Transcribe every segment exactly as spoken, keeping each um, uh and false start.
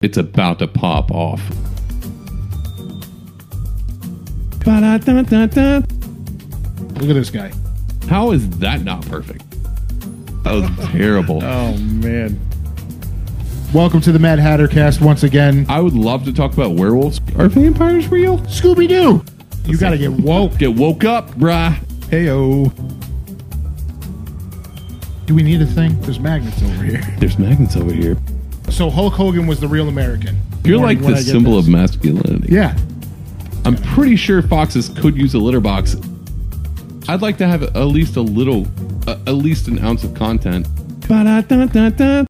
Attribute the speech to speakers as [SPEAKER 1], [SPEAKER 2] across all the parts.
[SPEAKER 1] It's about to pop off. Ba-da-da-da-da.
[SPEAKER 2] Look at this guy.
[SPEAKER 1] How is that not perfect? That was terrible.
[SPEAKER 2] Oh, man. Welcome to the Mad Hatter Cast once again.
[SPEAKER 1] I would love to talk about werewolves. Are vampires real?
[SPEAKER 2] Scooby-Doo! You gotta get woke.
[SPEAKER 1] Get woke up, brah.
[SPEAKER 2] Heyo. Do we need a thing? There's magnets over here.
[SPEAKER 1] There's magnets over here.
[SPEAKER 2] So Hulk Hogan was the real American.
[SPEAKER 1] You're
[SPEAKER 2] When-
[SPEAKER 1] like
[SPEAKER 2] when
[SPEAKER 1] the
[SPEAKER 2] I get
[SPEAKER 1] symbol
[SPEAKER 2] this.
[SPEAKER 1] of masculinity.
[SPEAKER 2] Yeah.
[SPEAKER 1] I'm pretty sure foxes could use a litter box. I'd like to have at least a little, uh, at least an ounce of content. Ba-da-da-da-da.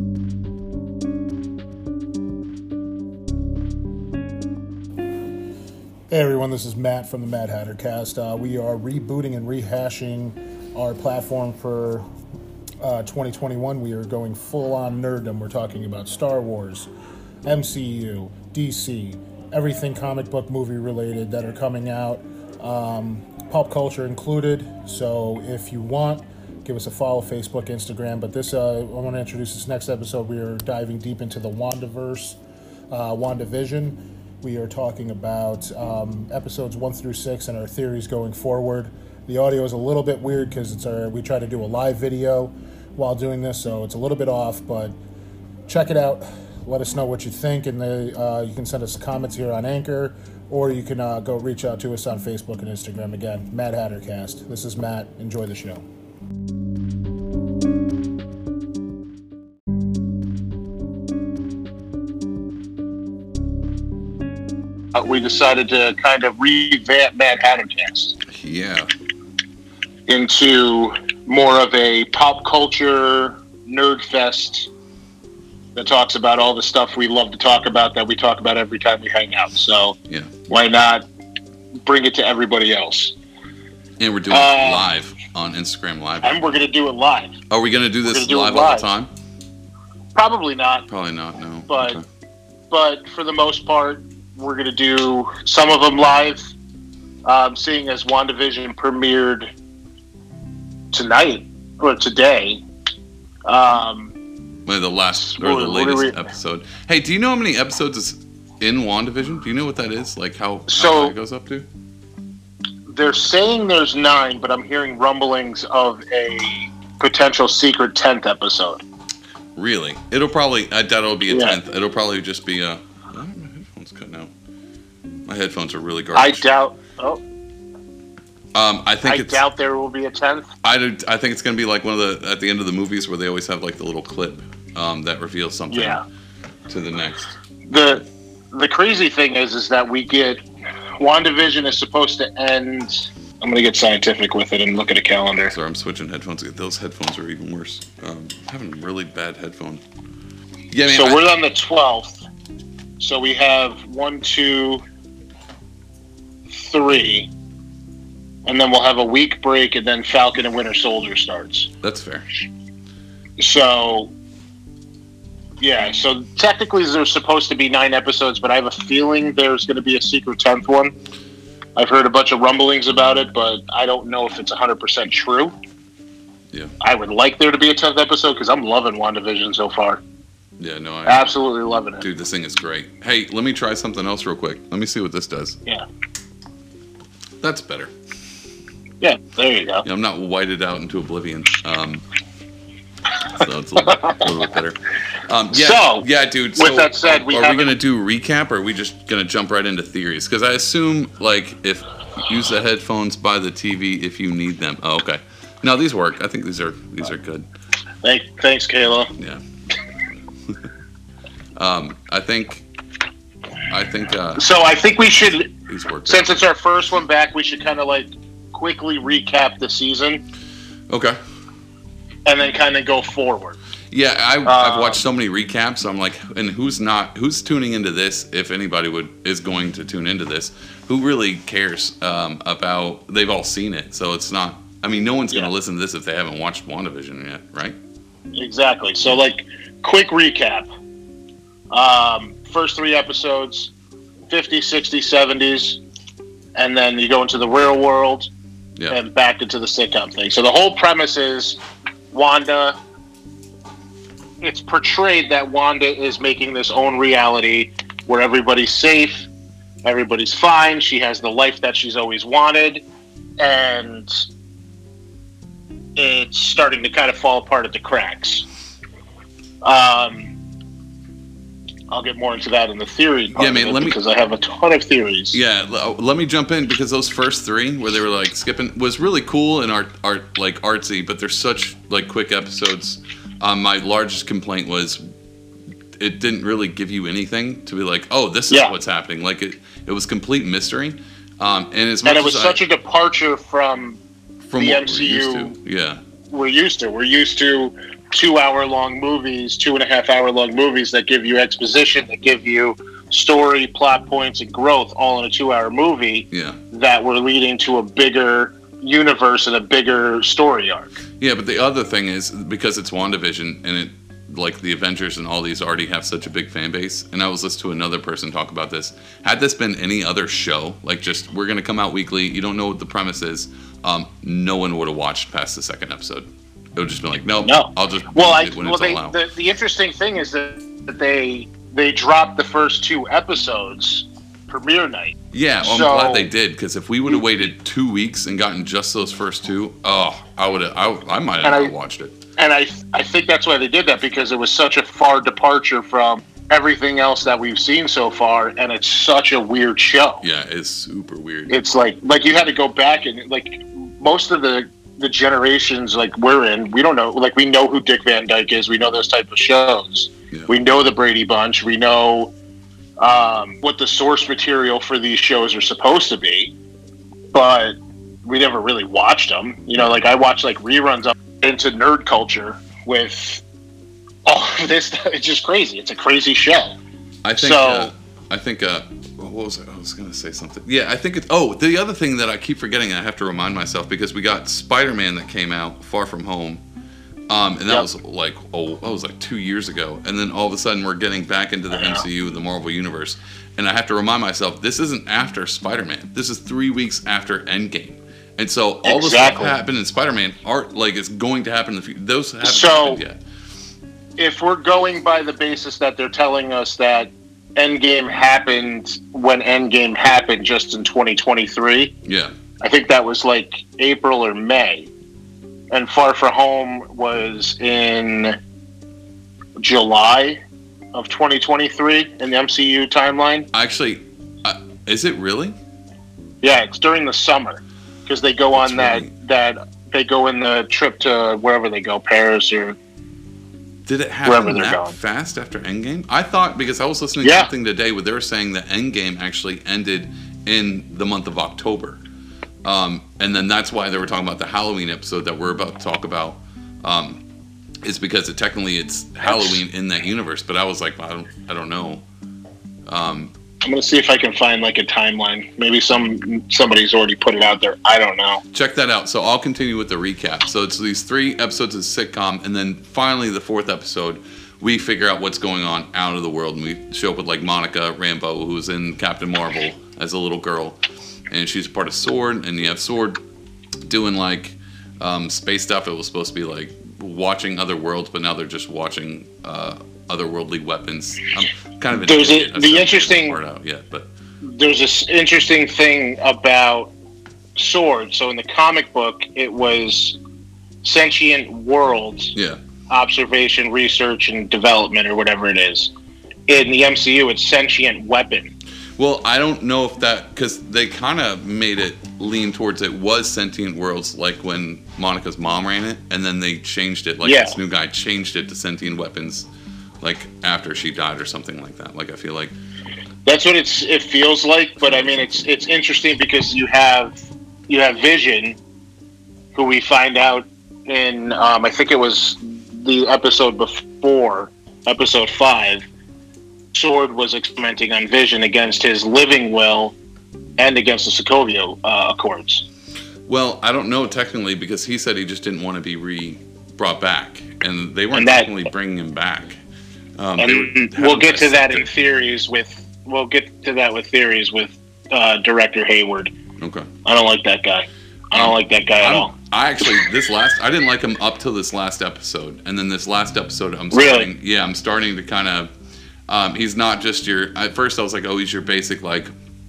[SPEAKER 2] Hey everyone, this is Matt from the Mad Hatter Cast. Uh, we are rebooting and rehashing our platform for uh, twenty twenty-one. We are going full on nerddom. We're talking about Star Wars, M C U, D C, everything comic book movie related that are coming out, um, pop culture included. So if you want, give us a follow, Facebook, Instagram. But this, uh, I want to introduce this next episode. We are diving deep into the WandaVerse, uh, WandaVision. We are talking about um, episodes one through six and our theories going forward. The audio is a little bit weird because it's our, we try to do a live video while doing this, so it's a little bit off, but check it out. Let us know what you think, and the, uh, you can send us comments here on Anchor, or you can uh, go reach out to us on Facebook and Instagram. Again, Mad Hatter Cast. This is Matt. Enjoy the show.
[SPEAKER 3] Uh, we decided to kind of revamp Mad Hatter Cast
[SPEAKER 4] Yeah.
[SPEAKER 3] into more of a pop culture nerd fest that talks about all the stuff we love to talk about that we talk about every time we hang out. So
[SPEAKER 4] Yeah.
[SPEAKER 3] why not bring it to everybody else?
[SPEAKER 4] And we're doing
[SPEAKER 3] Uh,
[SPEAKER 4] it live on Instagram Live.
[SPEAKER 3] And we're going to do it live.
[SPEAKER 4] Are we going to do this
[SPEAKER 3] gonna do it
[SPEAKER 4] live all
[SPEAKER 3] live.
[SPEAKER 4] the time?
[SPEAKER 3] Probably not,
[SPEAKER 4] Probably not, no.
[SPEAKER 3] but
[SPEAKER 4] Okay.
[SPEAKER 3] but for the most part, we're going to do some of them live, um, seeing as WandaVision premiered tonight, or today. Um,
[SPEAKER 4] Well, the last, or
[SPEAKER 3] What-
[SPEAKER 4] the
[SPEAKER 3] what are
[SPEAKER 4] latest
[SPEAKER 3] we-
[SPEAKER 4] episode. Hey, do you know how many episodes is in WandaVision? Do you know what that is? Like how, how
[SPEAKER 3] So-
[SPEAKER 4] that goes up to?
[SPEAKER 3] they're saying there's nine, but I'm hearing rumblings of a potential secret tenth episode.
[SPEAKER 4] Really? It'll probably, I doubt it'll be a
[SPEAKER 3] Yeah.
[SPEAKER 4] tenth. It'll probably just be a, oh, my headphones cutting out. My headphones are really
[SPEAKER 3] I
[SPEAKER 4] garbage.
[SPEAKER 3] doubt. Oh,
[SPEAKER 4] Um, I think
[SPEAKER 3] I
[SPEAKER 4] it's,
[SPEAKER 3] doubt there will be a tenth.
[SPEAKER 4] I, do, I think it's going to be like one of the, at the end of the movies where they always have like the little clip um, that reveals something
[SPEAKER 3] Yeah.
[SPEAKER 4] to the next.
[SPEAKER 3] the The crazy thing is, is that we get WandaVision is supposed to end. I'm going to get scientific with it and look at a calendar.
[SPEAKER 4] Sorry, I'm switching headphones. Those headphones are even worse. Um, having really bad headphone. Yeah, man.
[SPEAKER 3] So
[SPEAKER 4] I-
[SPEAKER 3] we're on the twelfth. So we have one, two, three, and then we'll have a week break, and then Falcon and Winter Soldier starts.
[SPEAKER 4] that's fair.
[SPEAKER 3] So, yeah. So technically, there's supposed to be nine episodes, but I have a feeling there's going to be a secret tenth one. I've heard a bunch of rumblings about it, but I don't know if it's one hundred percent true.
[SPEAKER 4] Yeah.
[SPEAKER 3] I would like there to be a tenth episode because I'm loving WandaVision so far.
[SPEAKER 4] Yeah, no, I
[SPEAKER 3] Absolutely loving it.
[SPEAKER 4] Dude, this thing is great. Hey, let me try something else real quick. Let me see what this does.
[SPEAKER 3] Yeah.
[SPEAKER 4] That's better.
[SPEAKER 3] Yeah, there you go.
[SPEAKER 4] Yeah, I'm not whited out into oblivion. Um, so it's a little, a little bit better. Um, yeah,
[SPEAKER 3] So,
[SPEAKER 4] yeah, dude.
[SPEAKER 3] with
[SPEAKER 4] so
[SPEAKER 3] that said, we
[SPEAKER 4] are we
[SPEAKER 3] haven't-
[SPEAKER 4] gonna do recap, or are we just gonna jump right into theories? Because I assume, like, if use the headphones by the T V if you need them. Oh, okay. No, these work. I think these are these are good.
[SPEAKER 3] Thank, thanks, Kayla.
[SPEAKER 4] Yeah. um, I think. I think uh,
[SPEAKER 3] So I think we should,
[SPEAKER 4] these work.
[SPEAKER 3] since it's our first one back, we should kind of like quickly recap the season
[SPEAKER 4] Okay.
[SPEAKER 3] and then kind of go forward.
[SPEAKER 4] Yeah, I,
[SPEAKER 3] Um,
[SPEAKER 4] I've watched so many recaps. So I'm like, and who's not? Who's tuning into this? If anybody would is going to tune into this, who really cares um, about? They've all seen it, so it's not. I mean, no one's going to
[SPEAKER 3] Yeah.
[SPEAKER 4] listen to this if they haven't watched WandaVision yet, right?
[SPEAKER 3] Exactly. So, like, quick recap. Um, first three episodes, fifties, sixties, seventies, and then you go into the real world
[SPEAKER 4] Yeah.
[SPEAKER 3] and back into the sitcom thing. So the whole premise is Wanda it's portrayed that Wanda is making this own reality where everybody's safe, everybody's fine, she has the life that she's always wanted, and it's starting to kind of fall apart at the cracks. Um, I'll get more into that in the theory part
[SPEAKER 4] Yeah, man,
[SPEAKER 3] of it
[SPEAKER 4] let me-
[SPEAKER 3] because I have a ton of theories.
[SPEAKER 4] Yeah, l- let me jump in because those first three where they were like skipping was really cool and art, art like artsy, but they're such like quick episodes. Um, my largest complaint was it didn't really give you anything to be like, oh, this is
[SPEAKER 3] Yeah.
[SPEAKER 4] what's happening. Like it, it was complete mystery. Um, and as much
[SPEAKER 3] And it was
[SPEAKER 4] as
[SPEAKER 3] such
[SPEAKER 4] I,
[SPEAKER 3] a departure from
[SPEAKER 4] from
[SPEAKER 3] the
[SPEAKER 4] what
[SPEAKER 3] M C U.
[SPEAKER 4] we're used to. Yeah,
[SPEAKER 3] we're used to. We're used to two-hour-long movies, two-and-a-half-hour-long movies that give you exposition, that give you story, plot points, and growth all in a two-hour movie
[SPEAKER 4] yeah.
[SPEAKER 3] that were leading to a bigger universe and a bigger story arc.
[SPEAKER 4] Yeah, but the other thing is because it's WandaVision and it like the Avengers and all these already have such a big fan base. And I was listening to another person talk about this. Had this been any other show, like just we're gonna come out weekly, you don't know what the premise is, um, no one would have watched past the second episode. It would just be like, nope,
[SPEAKER 3] No.
[SPEAKER 4] I'll just
[SPEAKER 3] Well, I,
[SPEAKER 4] it when
[SPEAKER 3] well,
[SPEAKER 4] it's
[SPEAKER 3] they,
[SPEAKER 4] all out.
[SPEAKER 3] the, the interesting thing is that, that they they dropped the first two episodes premiere night.
[SPEAKER 4] Yeah, well, I'm
[SPEAKER 3] So-
[SPEAKER 4] glad they did because if we would have waited two weeks and gotten just those first two, oh, I would have, I, I might have
[SPEAKER 3] And I-
[SPEAKER 4] not watched it.
[SPEAKER 3] And I I think that's why they did that, because it was such a far departure from everything else that we've seen so far, and it's such a weird show.
[SPEAKER 4] Yeah, it's super weird.
[SPEAKER 3] It's like like you had to go back and like most of the the generations like we're in, we don't know, like we know who Dick Van Dyke is, we know those type of shows,
[SPEAKER 4] Yeah.
[SPEAKER 3] we know the Brady Bunch, we know um, what the source material for these shows are supposed to be, but we never really watched them. You know, like I watched like reruns up into nerd culture with all of this. It's just crazy. It's a crazy show.
[SPEAKER 4] I think.
[SPEAKER 3] So-
[SPEAKER 4] uh, I think. Uh, what was it? I was gonna say something. Yeah, I think it's. Oh, the other thing that I keep forgetting, I have to remind myself because we got Spider-Man that came out, Far From Home, um, and that
[SPEAKER 3] Yep.
[SPEAKER 4] was like oh, that was like two years ago, and then all of a sudden we're getting back into the
[SPEAKER 3] I know.
[SPEAKER 4] M C U, the Marvel Universe, and I have to remind myself this isn't after Spider-Man. This is three weeks after Endgame. And so all the stuff
[SPEAKER 3] Exactly.
[SPEAKER 4] happened in Spider-Man are like it's going to happen in the future. Those haven't
[SPEAKER 3] So-
[SPEAKER 4] happened yet.
[SPEAKER 3] If we're going by the basis that they're telling us that Endgame happened when Endgame happened just in twenty twenty-three,
[SPEAKER 4] Yeah.
[SPEAKER 3] I think that was like April or May. And Far From Home was in July of twenty twenty-three in the M C U timeline.
[SPEAKER 4] Actually, uh, is it really?
[SPEAKER 3] Yeah, it's during the summer because they go on
[SPEAKER 4] That's
[SPEAKER 3] that that they go in the trip to wherever they go, Paris or
[SPEAKER 4] Did it
[SPEAKER 3] Wherever
[SPEAKER 4] happen
[SPEAKER 3] they're
[SPEAKER 4] that
[SPEAKER 3] going.
[SPEAKER 4] fast after Endgame? I thought because I was listening
[SPEAKER 3] Yeah.
[SPEAKER 4] to something today where they were saying that Endgame actually ended in the month of October, um, and then that's why they were talking about the Halloween episode that we're about to talk about. Um, is because it, technically it's Halloween in that universe, but I was like, I don't, I don't know. Um,
[SPEAKER 3] I'm gonna see if I can find like a timeline. Maybe some somebody's already put it out there. I don't know.
[SPEAKER 4] check that out. So I'll continue with the recap. So it's these three episodes of the sitcom, and then finally the fourth episode, we figure out what's going on out of the world, and we show up with like Monica Rambeau, who's in Captain Marvel as a little girl, and she's part of SWORD, and you have SWORD doing like um, space stuff. It was supposed to be like watching other worlds, but now they're just watching uh, otherworldly weapons. I'm kind of an
[SPEAKER 3] There's a-
[SPEAKER 4] idiot. I've
[SPEAKER 3] the
[SPEAKER 4] still figured
[SPEAKER 3] interesting-
[SPEAKER 4] that part out yet, but
[SPEAKER 3] There's this interesting thing about SWORD. So in the comic book, it was sentient worlds
[SPEAKER 4] yeah.
[SPEAKER 3] observation, research, and development, or whatever it is. In the M C U, it's sentient weapon.
[SPEAKER 4] Well, I don't know if that because they kind of made it lean towards it was sentient worlds, like when Monica's mom ran it, and then they changed it. Like
[SPEAKER 3] Yeah.
[SPEAKER 4] this new guy changed it to sentient weapons, like after she died or something like that. Like I feel like
[SPEAKER 3] That's what it's. It feels like, but I mean, it's it's interesting because you have you have Vision, who we find out in um, I think it was the episode before, episode five. SWORD was experimenting on Vision against his living will and against the Sokovia uh, Accords.
[SPEAKER 4] well, I don't know technically because he said he just didn't want to be re brought back, and they weren't
[SPEAKER 3] And that-
[SPEAKER 4] technically bringing him back. Um, they were
[SPEAKER 3] And
[SPEAKER 4] having
[SPEAKER 3] we'll get to that in
[SPEAKER 4] dissect
[SPEAKER 3] theories with we'll get to that with theories with uh, director Hayward.
[SPEAKER 4] it. Okay.
[SPEAKER 3] I don't like that guy. I don't like that guy at all.
[SPEAKER 4] I actually this last I didn't like him up till this last episode, and then this last episode I'm
[SPEAKER 3] Really?
[SPEAKER 4] starting. Yeah, I'm starting to kind of. Um, he's not just your. At first, I was like, oh, he's your basic like.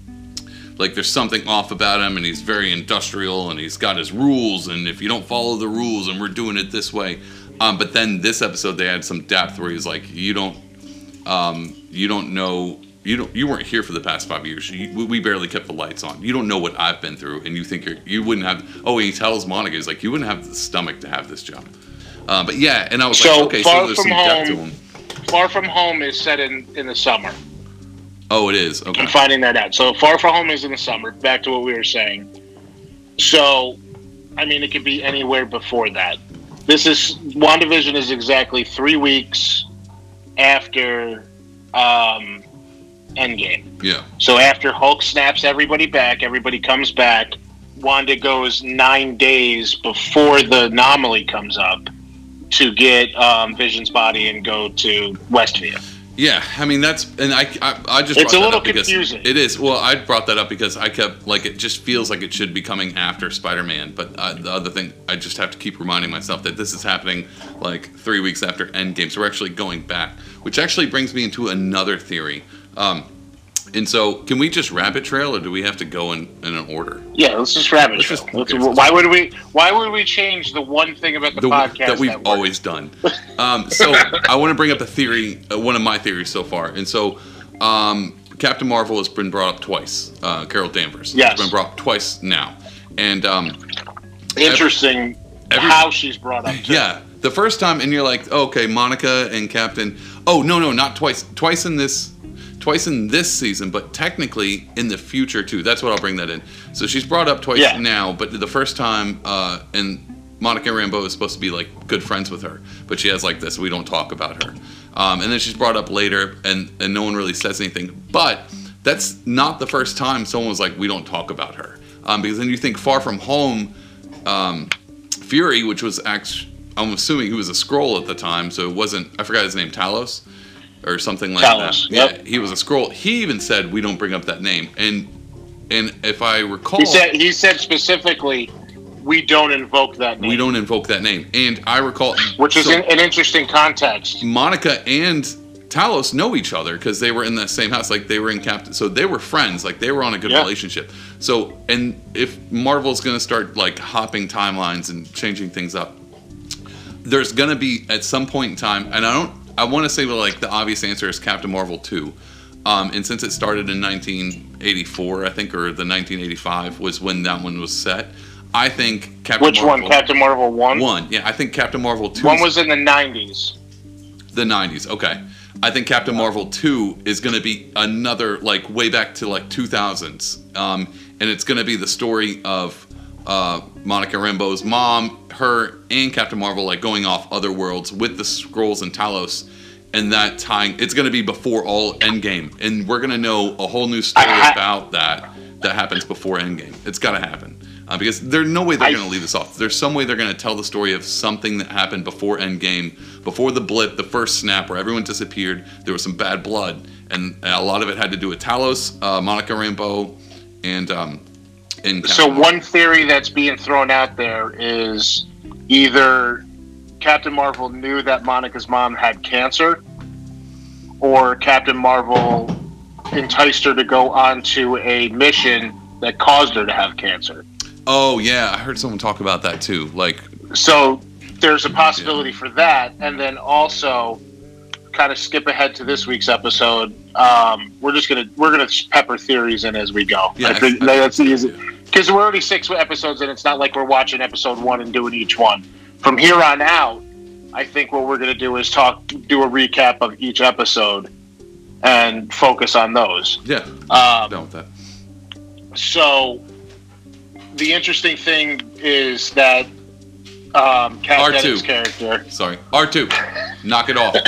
[SPEAKER 4] Like there's something off about him, and he's very industrial, and he's got his rules, and if you don't follow the rules, and we're doing it this way. Um, but then this episode, they had some depth where he's like, you don't, um, you don't know. You don't. You weren't here for the past five years. You, we barely kept the lights on. You don't know what I've been through, and you think you're. You wouldn't have. Oh, and he tells Monica, he's like, you wouldn't have the stomach to have this job. Uh, but yeah, and I was
[SPEAKER 3] So,
[SPEAKER 4] like, okay,
[SPEAKER 3] Far
[SPEAKER 4] so there's
[SPEAKER 3] From
[SPEAKER 4] some depth to
[SPEAKER 3] Home-
[SPEAKER 4] him.
[SPEAKER 3] Far From Home is set in, in the summer.
[SPEAKER 4] Oh, it is. Okay.
[SPEAKER 3] I'm finding that out. So Far From Home is in the summer. Back to what we were saying. So, I mean, it could be anywhere before that. This is WandaVision is exactly three weeks after um, Endgame.
[SPEAKER 4] Yeah.
[SPEAKER 3] So after Hulk snaps everybody back, everybody comes back. Wanda goes nine days before the anomaly comes up to get um, Vision's body and go to Westview.
[SPEAKER 4] Yeah, I mean that's, and I, I, I just
[SPEAKER 3] It's
[SPEAKER 4] brought
[SPEAKER 3] a
[SPEAKER 4] that
[SPEAKER 3] little
[SPEAKER 4] up because
[SPEAKER 3] confusing.
[SPEAKER 4] It is. Well, I brought that up because I kept like it just feels like it should be coming after Spider-Man, but uh, the other thing I just have to keep reminding myself that this is happening like three weeks after Endgame, so we're actually going back, which actually brings me into another theory. Um, and so, can we just rabbit trail, or do we have to go in, in an order?
[SPEAKER 3] Yeah, let's just rabbit
[SPEAKER 4] Let's
[SPEAKER 3] trail.
[SPEAKER 4] just-
[SPEAKER 3] Let's-
[SPEAKER 4] okay, let's-
[SPEAKER 3] why would we? Why would we change the one thing about the,
[SPEAKER 4] The-
[SPEAKER 3] podcast
[SPEAKER 4] that we've
[SPEAKER 3] network?
[SPEAKER 4] always done. Um, so I want to bring up a theory, uh, one of my theories so far. And so um, Captain Marvel has been brought up twice. Uh, Carol Danvers
[SPEAKER 3] Yes.
[SPEAKER 4] has been brought up twice now. And um,
[SPEAKER 3] Interesting
[SPEAKER 4] every-
[SPEAKER 3] how she's brought up. Too.
[SPEAKER 4] yeah, the first time, and you're like, oh, okay, Monica and Captain. Oh no, no, not twice. Twice in this. Twice in this season, but technically in the future too. That's what I'll bring that in. So she's brought up twice
[SPEAKER 3] Yeah.
[SPEAKER 4] now, but the first time, uh, and Monica Rambeau is supposed to be like good friends with her, but she has like this. We don't talk about her. Um, and then she's brought up later, and and no one really says anything. But that's not the first time someone was like, we don't talk about her, um, because then you think Far From Home, um, Fury, which was actually, I'm assuming he was a Skrull at the time, so it wasn't. I forgot his name, Talos. Or something like
[SPEAKER 3] Talos,
[SPEAKER 4] that.
[SPEAKER 3] yep.
[SPEAKER 4] Yeah, he was a Skrull. He even said we don't bring up that name. And and if I recall,
[SPEAKER 3] He said he said specifically, we don't invoke that name.
[SPEAKER 4] we don't invoke that name. And I recall,
[SPEAKER 3] which is
[SPEAKER 4] so
[SPEAKER 3] an, an interesting context.
[SPEAKER 4] Monica and Talos know each other because they were in the same house. Like they were in Captain, so they were friends. Like they were on a good
[SPEAKER 3] Yeah.
[SPEAKER 4] relationship. So and if Marvel's going to start like hopping timelines and changing things up, there's going to be at some point in time, and I don't. I want to say that like the obvious answer is Captain Marvel two, um, and since it started in nineteen eighty-four, I think, or the nineteen eighty-five was when that one was set. I think Captain
[SPEAKER 3] Which
[SPEAKER 4] Marvel,
[SPEAKER 3] one? Captain Marvel one.
[SPEAKER 4] one, yeah, I think Captain Marvel two.
[SPEAKER 3] One was in the nineties.
[SPEAKER 4] the nineties. Okay, I think Captain Marvel two is going to be another like way back to like two thousands, um, and it's going to be the story of uh, Monica Rambeau's mom, her, and Captain Marvel like going off other worlds with the Skrulls and Talos, and that tying. It's going to be before all Endgame, and we're going to know a whole new story
[SPEAKER 3] I-
[SPEAKER 4] about that that happens before Endgame. It's got to happen. Uh, because there's no way they're
[SPEAKER 3] I-
[SPEAKER 4] going to leave this off. There's some way they're going to tell the story of something that happened before Endgame, before the blip, the first snap where everyone disappeared. There was some bad blood, and a lot of it had to do with Talos, uh, Monica Rambeau, and um, and
[SPEAKER 3] So
[SPEAKER 4] Captain
[SPEAKER 3] one theory that's being thrown out there is either Captain Marvel knew that Monica's mom had cancer, or Captain Marvel enticed her to go onto a mission that caused her to have cancer.
[SPEAKER 4] Oh yeah, I heard someone talk about that too. Like,
[SPEAKER 3] So there's a possibility for that, and then also kind of skip ahead to this week's episode. Um, we're just gonna we're gonna pepper theories in as we go.
[SPEAKER 4] Yeah,
[SPEAKER 3] I think
[SPEAKER 4] I- I-
[SPEAKER 3] that's easy
[SPEAKER 4] yeah.
[SPEAKER 3] because we're already six episodes, and it's not like we're watching episode one and doing each one. From here on out, I think what we're gonna do is talk, do a recap of each episode, and focus on those.
[SPEAKER 4] yeah,
[SPEAKER 3] Um,
[SPEAKER 4] down with that.
[SPEAKER 3] So, the interesting thing is that um, Kat
[SPEAKER 4] R two.
[SPEAKER 3] Dennings' character.
[SPEAKER 4] Sorry, R two, knock it off.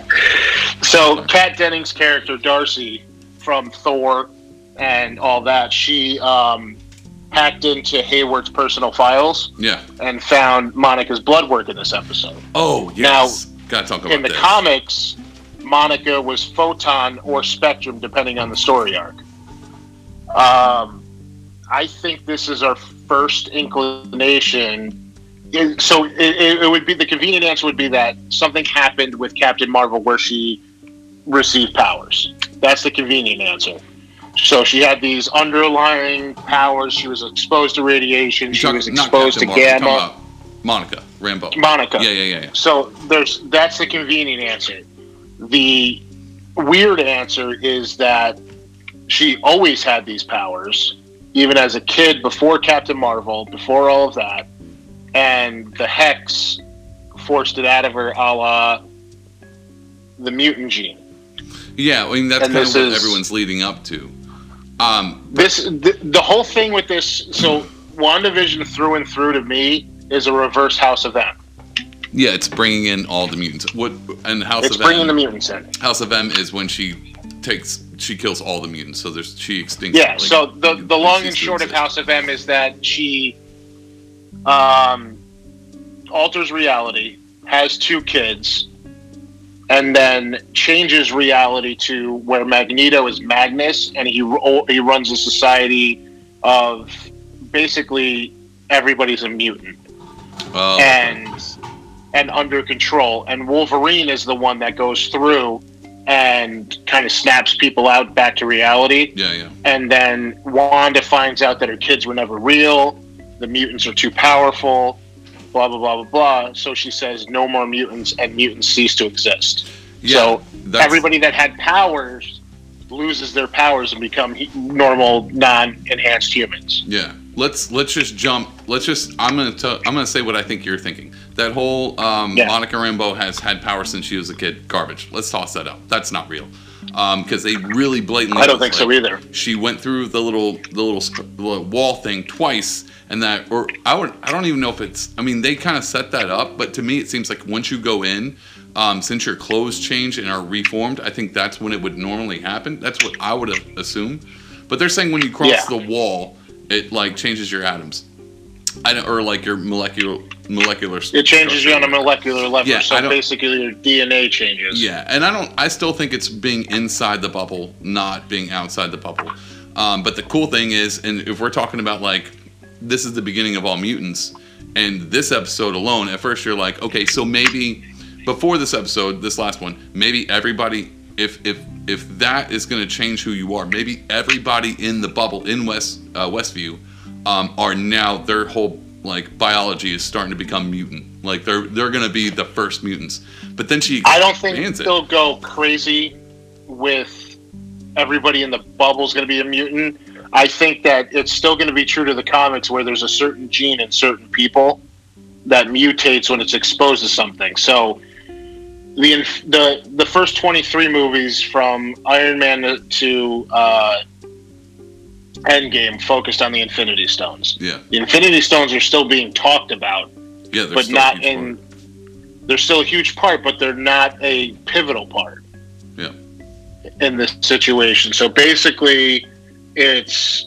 [SPEAKER 3] So, Kat Dennings' character Darcy from Thor and all that, she um, hacked into Hayward's personal files
[SPEAKER 4] Yeah.
[SPEAKER 3] and found Monica's blood work in this episode.
[SPEAKER 4] Oh yes. Gotta talk about
[SPEAKER 3] In the
[SPEAKER 4] this.
[SPEAKER 3] comics, Monica was Photon or Spectrum, depending on the story arc. Um, I think this is our first inclination. It, so it, it, it would be the convenient answer would be that something happened with Captain Marvel where she received powers. That's the convenient answer. So she had these underlying powers. She was exposed to radiation.
[SPEAKER 4] You're
[SPEAKER 3] she
[SPEAKER 4] talking,
[SPEAKER 3] was exposed to
[SPEAKER 4] Marvel,
[SPEAKER 3] gamma.
[SPEAKER 4] Monica Rambeau.
[SPEAKER 3] Monica.
[SPEAKER 4] Yeah, yeah, yeah, yeah.
[SPEAKER 3] So there's that's the convenient answer. The weird answer is that she always had these powers, even as a kid, before Captain Marvel, before all of that, and the Hex forced it out of her, a la the mutant gene.
[SPEAKER 4] Yeah, I mean that's
[SPEAKER 3] And
[SPEAKER 4] kind of
[SPEAKER 3] this
[SPEAKER 4] what
[SPEAKER 3] is-
[SPEAKER 4] everyone's leading up to. Um,
[SPEAKER 3] This the, the whole thing with this. So WandaVision through and through to me is a reverse House of M.
[SPEAKER 4] yeah, it's bringing in all the mutants. What and House
[SPEAKER 3] It's
[SPEAKER 4] of
[SPEAKER 3] bringing
[SPEAKER 4] M,
[SPEAKER 3] the mutants in.
[SPEAKER 4] House of M is when she takes she kills all the mutants. So there's she extincts.
[SPEAKER 3] Yeah.
[SPEAKER 4] like,
[SPEAKER 3] So the the
[SPEAKER 4] she
[SPEAKER 3] long
[SPEAKER 4] ceases
[SPEAKER 3] and
[SPEAKER 4] to
[SPEAKER 3] short of
[SPEAKER 4] exist.
[SPEAKER 3] House of M is that she um, alters reality, has two kids, and then changes reality to where Magneto is Magnus, and he he runs a society of basically everybody's a mutant
[SPEAKER 4] Oh,
[SPEAKER 3] and and under control. And Wolverine is the one that goes through and kind of snaps people out back to reality.
[SPEAKER 4] yeah, yeah.
[SPEAKER 3] And then Wanda finds out that her kids were never real. The mutants are too powerful. Blah blah blah blah blah. So she says, "No more mutants," and mutants cease to exist.
[SPEAKER 4] Yeah,
[SPEAKER 3] so
[SPEAKER 4] that's-
[SPEAKER 3] everybody that had powers loses their powers and become he- normal, non-enhanced humans.
[SPEAKER 4] Yeah, let's let's just jump. Let's just. I'm gonna tell. I'm gonna say what I think you're thinking. That whole um,
[SPEAKER 3] Yeah.
[SPEAKER 4] Monica Rambeau has had power since she was a kid. Garbage. Let's toss that out. That's not real. Because they really blatantly.
[SPEAKER 3] I don't
[SPEAKER 4] was
[SPEAKER 3] think so
[SPEAKER 4] like,
[SPEAKER 3] either.
[SPEAKER 4] She went through the little the little, sc- the little wall thing twice, and that or I would I don't even know if it's. I mean, they kind of set that up, but to me, it seems like once you go in. Um, since your clothes change and are reformed, I think that's when it would normally happen. That's what I would assume. But they're saying when you cross
[SPEAKER 3] Yeah.
[SPEAKER 4] the wall, it like changes your atoms, I don't, or like your molecular molecular.
[SPEAKER 3] It changes you on a molecular level.
[SPEAKER 4] Yeah,
[SPEAKER 3] so
[SPEAKER 4] I don't-
[SPEAKER 3] basically, your D N A changes.
[SPEAKER 4] Yeah, and I don't. I still think it's being inside the bubble, not being outside the bubble. Um, but the cool thing is, and if we're talking about like, this is the beginning of all mutants, and this episode alone, at first you're like, okay, so maybe. Before this episode, this last one, maybe everybody, if if if that is going to change who you are, maybe everybody in the bubble in West uh, Westview um, are now their whole like biology is starting to become mutant. Like they're they're going to be the first mutants. But then she
[SPEAKER 3] I don't think
[SPEAKER 4] expands it.
[SPEAKER 3] they'll go crazy with everybody in the bubble is going to be a mutant. I think that it's still going to be true to the comics where there's a certain gene in certain people that mutates when it's exposed to something. So the inf- the the first twenty-three movies from Iron Man to, to uh, Endgame focused on the Infinity Stones.
[SPEAKER 4] Yeah,
[SPEAKER 3] The Infinity Stones are still being talked about,
[SPEAKER 4] yeah, they're
[SPEAKER 3] but
[SPEAKER 4] still
[SPEAKER 3] not
[SPEAKER 4] huge
[SPEAKER 3] in.
[SPEAKER 4] part.
[SPEAKER 3] They're still a huge part, but they're not a pivotal part.
[SPEAKER 4] Yeah.
[SPEAKER 3] In this situation, so basically, it's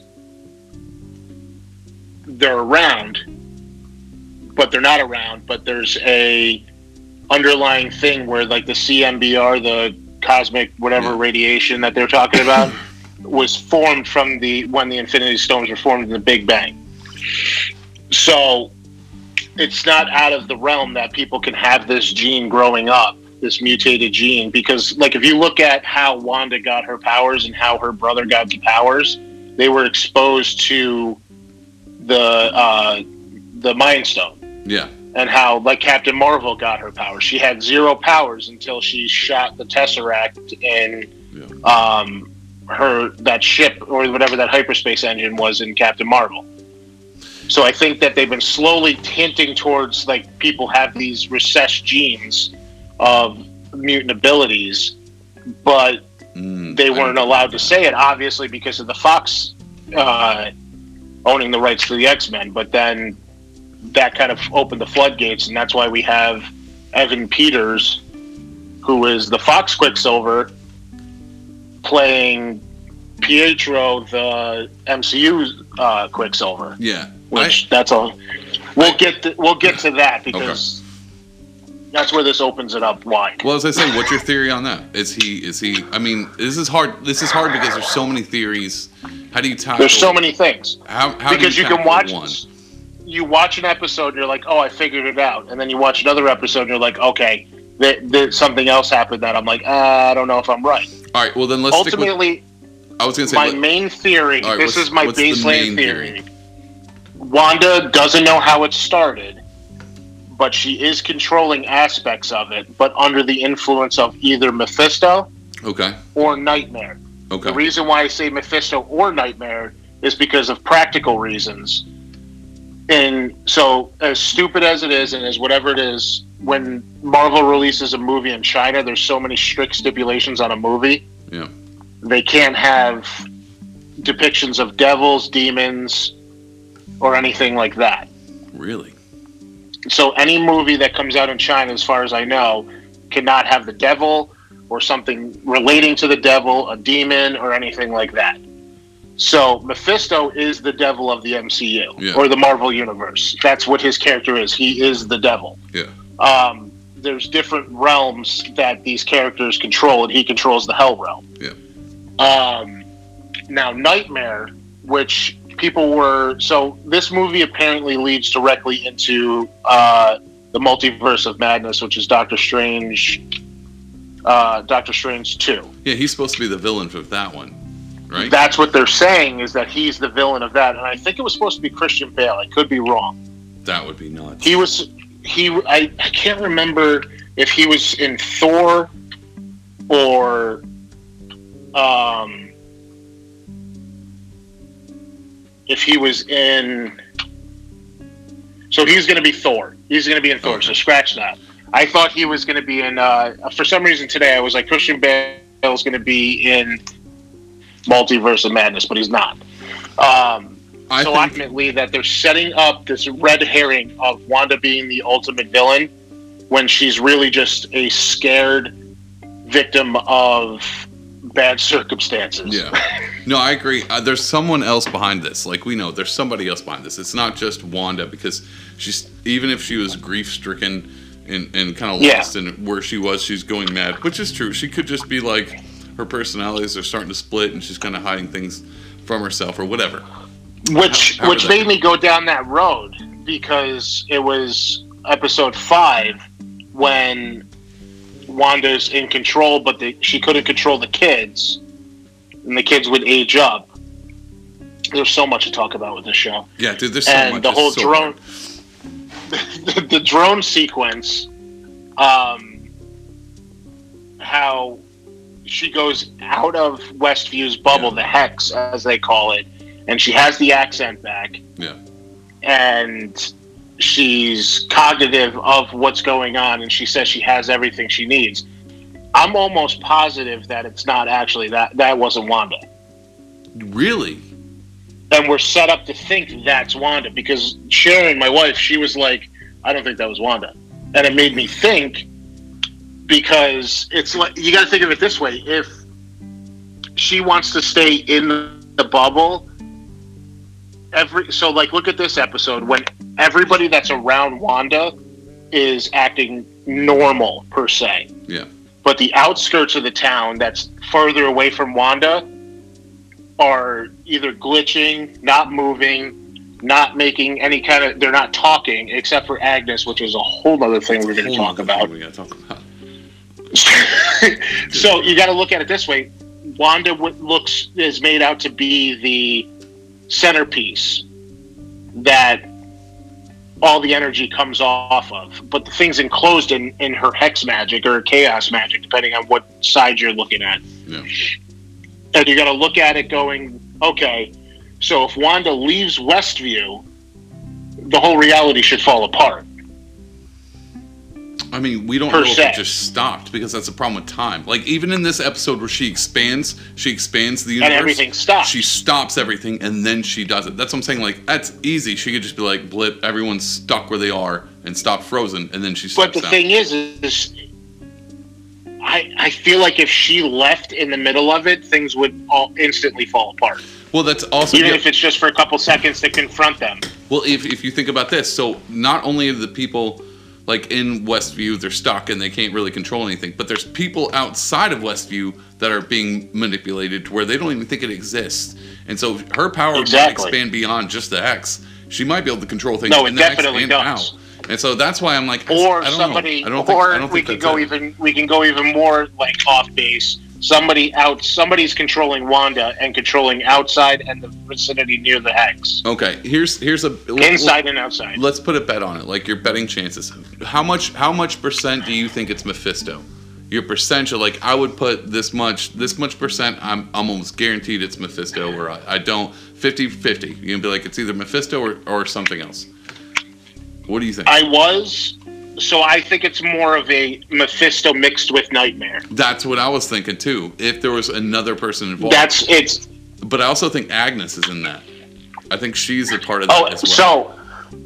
[SPEAKER 3] they're around, but they're not around. But there's a underlying thing where, like the C M B R, the cosmic whatever
[SPEAKER 4] Yeah.
[SPEAKER 3] radiation that they're talking about, was formed from the when the Infinity Stones were formed in the Big Bang. So it's not out of the realm that people can have this gene growing up, this mutated gene, because like if you look at how Wanda got her powers and how her brother got the powers, they were exposed to the uh, the Mind Stone.
[SPEAKER 4] Yeah,
[SPEAKER 3] And how, like Captain Marvel got her powers, she had zero powers until she shot the Tesseract in
[SPEAKER 4] yeah.
[SPEAKER 3] um, her that ship or whatever that hyperspace engine was in Captain Marvel. So I think that they've been slowly hinting towards like people have these recessed genes of mutant abilities, but
[SPEAKER 4] Mm,
[SPEAKER 3] they
[SPEAKER 4] I
[SPEAKER 3] weren't
[SPEAKER 4] don't
[SPEAKER 3] allowed
[SPEAKER 4] know
[SPEAKER 3] to say it, obviously, because of the Fox uh, owning the rights to the X-Men. But then that kind of opened the floodgates, and that's why we have Evan Peters, who is the Fox Quicksilver, playing Pietro, the M C U uh, Quicksilver.
[SPEAKER 4] Yeah,
[SPEAKER 3] Which that's all. We'll get to, we'll get to that because That's where this opens it up wide.
[SPEAKER 4] Well, as I say, what's your theory on that? Is he? Is he? I mean, this is hard. This is hard because there's so many theories. How do you tackle?
[SPEAKER 3] There's so many things.
[SPEAKER 4] How? how
[SPEAKER 3] because
[SPEAKER 4] do you,
[SPEAKER 3] you can watch.
[SPEAKER 4] one?
[SPEAKER 3] You watch an episode, and you're like, "Oh, I figured it out," and then you watch another episode, and you're like, "Okay, th- th- something else happened that I'm like, uh, I don't know if I'm right."
[SPEAKER 4] All right. Well, then let's
[SPEAKER 3] ultimately.
[SPEAKER 4] Stick with, I was going to say
[SPEAKER 3] my
[SPEAKER 4] let,
[SPEAKER 3] main theory.
[SPEAKER 4] right,
[SPEAKER 3] this is my baseline
[SPEAKER 4] theory.
[SPEAKER 3] theory. Wanda doesn't know how it started, but she is controlling aspects of it, but under the influence of either Mephisto
[SPEAKER 4] okay.
[SPEAKER 3] or Nightmare.
[SPEAKER 4] Okay.
[SPEAKER 3] The reason why I say Mephisto or Nightmare is because of practical reasons. And so, as stupid as it is, and as whatever it is, when Marvel releases a movie in China, there's so many strict stipulations on a movie.
[SPEAKER 4] Yeah.
[SPEAKER 3] They can't have depictions of devils, demons, or anything like that.
[SPEAKER 4] Really?
[SPEAKER 3] So any movie that comes out in China, as far as I know, cannot have the devil or something relating to the devil, a demon, or anything like that. So Mephisto is the devil of the M C U,
[SPEAKER 4] yeah.
[SPEAKER 3] or the Marvel Universe. That's what his character is. He is the devil.
[SPEAKER 4] Yeah.
[SPEAKER 3] Um, there's different realms that these characters control, and he controls the Hell Realm.
[SPEAKER 4] Yeah.
[SPEAKER 3] Um, now, Nightmare, which people were... So this movie apparently leads directly into uh, the Multiverse of Madness, which is Doctor Strange... Uh, Doctor Strange two.
[SPEAKER 4] Yeah, he's supposed to be the villain for that one, right?
[SPEAKER 3] That's what they're saying, is that he's the villain of that. And I think it was supposed to be Christian Bale. I could be wrong.
[SPEAKER 4] That would be nuts.
[SPEAKER 3] He was... He, I, I can't remember if he was in Thor or... Um, if he was in... So he's going to be Thor. He's going to be in Thor,
[SPEAKER 4] okay.
[SPEAKER 3] so scratch that. I thought he was going to be in... Uh, for some reason today, I was like, Christian Bale is going to be in Multiverse of Madness, but he's not. Um,
[SPEAKER 4] I
[SPEAKER 3] so
[SPEAKER 4] think...
[SPEAKER 3] ultimately, that they're setting up this red herring of Wanda being the ultimate villain when she's really just a scared victim of bad circumstances.
[SPEAKER 4] Yeah. No, I agree. Uh, there's someone else behind this. Like, we know there's somebody else behind this. It's not just Wanda, because she's, even if she was grief-stricken and, and kind of lost
[SPEAKER 3] yeah.
[SPEAKER 4] in where she was, she's going mad, which is true. She could just be like, her personalities are starting to split and she's kind of hiding things from herself or whatever.
[SPEAKER 3] Which
[SPEAKER 4] How, how
[SPEAKER 3] which made me go down that road, because it was episode five when Wanda's in control, but the, she couldn't control the kids, and the kids would age up. There's so much to talk about with this show.
[SPEAKER 4] Yeah, dude, there's so
[SPEAKER 3] and
[SPEAKER 4] much.
[SPEAKER 3] the whole
[SPEAKER 4] so
[SPEAKER 3] drone, the, the drone sequence, um, how she goes out of Westview's bubble,
[SPEAKER 4] Yeah.
[SPEAKER 3] the Hex, as they call it, and she has the accent back.
[SPEAKER 4] Yeah.
[SPEAKER 3] And she's cognitive of what's going on, and she says she has everything she needs. I'm almost positive that it's not actually that. That wasn't Wanda.
[SPEAKER 4] Really?
[SPEAKER 3] And we're set up to think that's Wanda, because Sharon, my wife, she was like, I don't think that was Wanda. And it made me think, because it's like, you got to think of it this way. If she wants to stay in the bubble, every so like look at this episode when everybody that's around Wanda is acting normal per se.
[SPEAKER 4] Yeah.
[SPEAKER 3] But the outskirts of the town that's further away from Wanda are either glitching, not moving, not making any kind of... They're not talking, except for Agnes, which is a whole other thing we're going to talk about.
[SPEAKER 4] We got to talk about.
[SPEAKER 3] So you got to look at it this way. Wanda w- looks is made out to be the centerpiece that all the energy comes off of. But the thing's enclosed in, in her hex magic or chaos magic, depending on what side you're looking at.
[SPEAKER 4] Yeah.
[SPEAKER 3] And you got to look at it going, okay, so if Wanda leaves Westview, the whole reality should fall apart.
[SPEAKER 4] I mean, we don't
[SPEAKER 3] Per
[SPEAKER 4] know if
[SPEAKER 3] se.
[SPEAKER 4] it just stopped, because that's the problem with time. Like, even in this episode where she expands, she expands the universe.
[SPEAKER 3] And everything stops.
[SPEAKER 4] She stops everything, and then she does it. That's what I'm saying. Like, that's easy. She could just be like, blip, everyone's stuck where they are, and stop frozen, and then she steps
[SPEAKER 3] But the
[SPEAKER 4] down.
[SPEAKER 3] thing is, is I, I feel like if she left in the middle of it, things would all instantly fall apart.
[SPEAKER 4] Well, that's also...
[SPEAKER 3] Even
[SPEAKER 4] yeah,
[SPEAKER 3] if it's just for a couple seconds to confront them.
[SPEAKER 4] well, if, if you think about this, so not only are the people like in Westview, they're stuck and they can't really control anything. But there's people outside of Westview that are being manipulated to where they don't even think it exists. And so her power
[SPEAKER 3] Exactly.
[SPEAKER 4] might expand beyond just the X. She might be able to control things
[SPEAKER 3] No, it
[SPEAKER 4] in the X
[SPEAKER 3] definitely
[SPEAKER 4] and
[SPEAKER 3] does.
[SPEAKER 4] out. And so that's why I'm like,
[SPEAKER 3] Or
[SPEAKER 4] I don't
[SPEAKER 3] somebody,
[SPEAKER 4] know. I don't think,
[SPEAKER 3] or
[SPEAKER 4] I don't
[SPEAKER 3] we
[SPEAKER 4] think
[SPEAKER 3] can
[SPEAKER 4] that's
[SPEAKER 3] go
[SPEAKER 4] it.
[SPEAKER 3] even we can go even more like off base. Somebody out, somebody's controlling Wanda and controlling outside and the vicinity near the Hex,
[SPEAKER 4] Okay, here's here's a
[SPEAKER 3] inside and outside.
[SPEAKER 4] Let's put a bet on it, like your betting chances. How much how much percent do you think it's Mephisto? Your percentage, like I would put this much this much percent. I'm, I'm almost guaranteed it's Mephisto, or I, I don't. fifty-fifty. You can be like it's either Mephisto or, or something else. What do you think?
[SPEAKER 3] I was, so I think it's more of a Mephisto mixed with Nightmare.
[SPEAKER 4] That's what I was thinking too. If there was another person involved,
[SPEAKER 3] That's it's.
[SPEAKER 4] but I also think Agnes is in that. I think she's a part of that
[SPEAKER 3] Oh,
[SPEAKER 4] as well.
[SPEAKER 3] so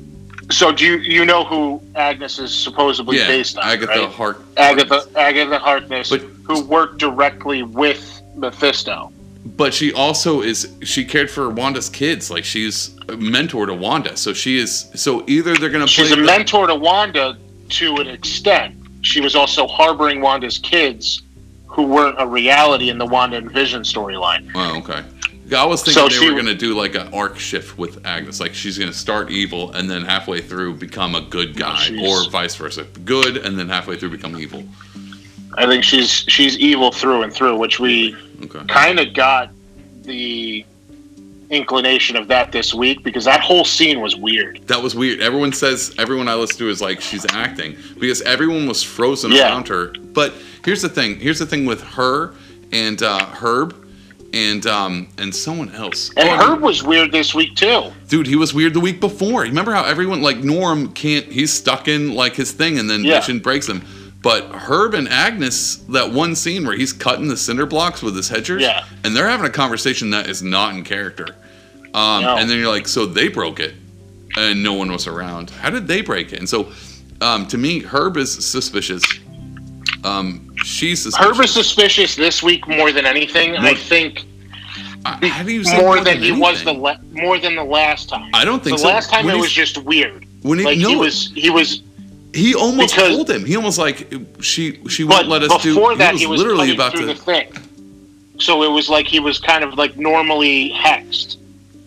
[SPEAKER 3] so do you you know who Agnes is supposedly
[SPEAKER 4] yeah,
[SPEAKER 3] based on?
[SPEAKER 4] Agatha
[SPEAKER 3] right?
[SPEAKER 4] Hart.
[SPEAKER 3] Agatha Agatha Harkness,
[SPEAKER 4] But-
[SPEAKER 3] who worked directly with Mephisto.
[SPEAKER 4] But she also is, she cared for Wanda's kids. Like, she's a mentor to Wanda. So she is, so either they're going to play.
[SPEAKER 3] She's a
[SPEAKER 4] the-
[SPEAKER 3] mentor to Wanda to an extent. She was also harboring Wanda's kids, who weren't a reality in the Wanda and Vision storyline.
[SPEAKER 4] Oh, okay. I was thinking
[SPEAKER 3] So
[SPEAKER 4] they
[SPEAKER 3] she-
[SPEAKER 4] were going to do like an arc shift with Agnes. Like, she's going to start evil and then halfway through become a good guy,
[SPEAKER 3] She's-
[SPEAKER 4] or vice versa. Good and then halfway through become evil.
[SPEAKER 3] I think she's she's evil through and through, which we
[SPEAKER 4] Okay.
[SPEAKER 3] kind of got the inclination of that this week because that whole scene was weird.
[SPEAKER 4] That was weird. Everyone says, everyone I listen to is like, she's acting because everyone was frozen
[SPEAKER 3] Yeah.
[SPEAKER 4] around her. But here's the thing. Here's the thing with her and uh, Herb and um, and someone else.
[SPEAKER 3] And
[SPEAKER 4] Oh, I mean,
[SPEAKER 3] Herb was weird this week too.
[SPEAKER 4] dude, he was weird the week before. Remember how everyone, like Norm, can't, he's stuck in like his thing and then
[SPEAKER 3] Yeah.
[SPEAKER 4] Vision breaks him. But Herb and Agnes, that one scene where he's cutting the cinder blocks with his hedgers,
[SPEAKER 3] Yeah.
[SPEAKER 4] and they're having a conversation that is not in character. Um,
[SPEAKER 3] No.
[SPEAKER 4] And then you're like, so they broke it, and no one was around. How did they break it? And so, um, to me, Herb is suspicious. Um, she's suspicious.
[SPEAKER 3] Herb is suspicious this week more than anything. I
[SPEAKER 4] More-
[SPEAKER 3] think
[SPEAKER 4] I- How do you say
[SPEAKER 3] more than he was the
[SPEAKER 4] anything?
[SPEAKER 3] la- more than the last time.
[SPEAKER 4] I don't think
[SPEAKER 3] the
[SPEAKER 4] so.
[SPEAKER 3] last time
[SPEAKER 4] When
[SPEAKER 3] it
[SPEAKER 4] he's-
[SPEAKER 3] was just weird.
[SPEAKER 4] When he,
[SPEAKER 3] Like
[SPEAKER 4] no,
[SPEAKER 3] he was he was
[SPEAKER 4] he almost
[SPEAKER 3] because-
[SPEAKER 4] told him. He almost like she she
[SPEAKER 3] but
[SPEAKER 4] won't let us do.
[SPEAKER 3] before that
[SPEAKER 4] he was,
[SPEAKER 3] he was
[SPEAKER 4] literally
[SPEAKER 3] cutting
[SPEAKER 4] about
[SPEAKER 3] through
[SPEAKER 4] to.
[SPEAKER 3] the thing. So it was like he was kind of like normally hexed.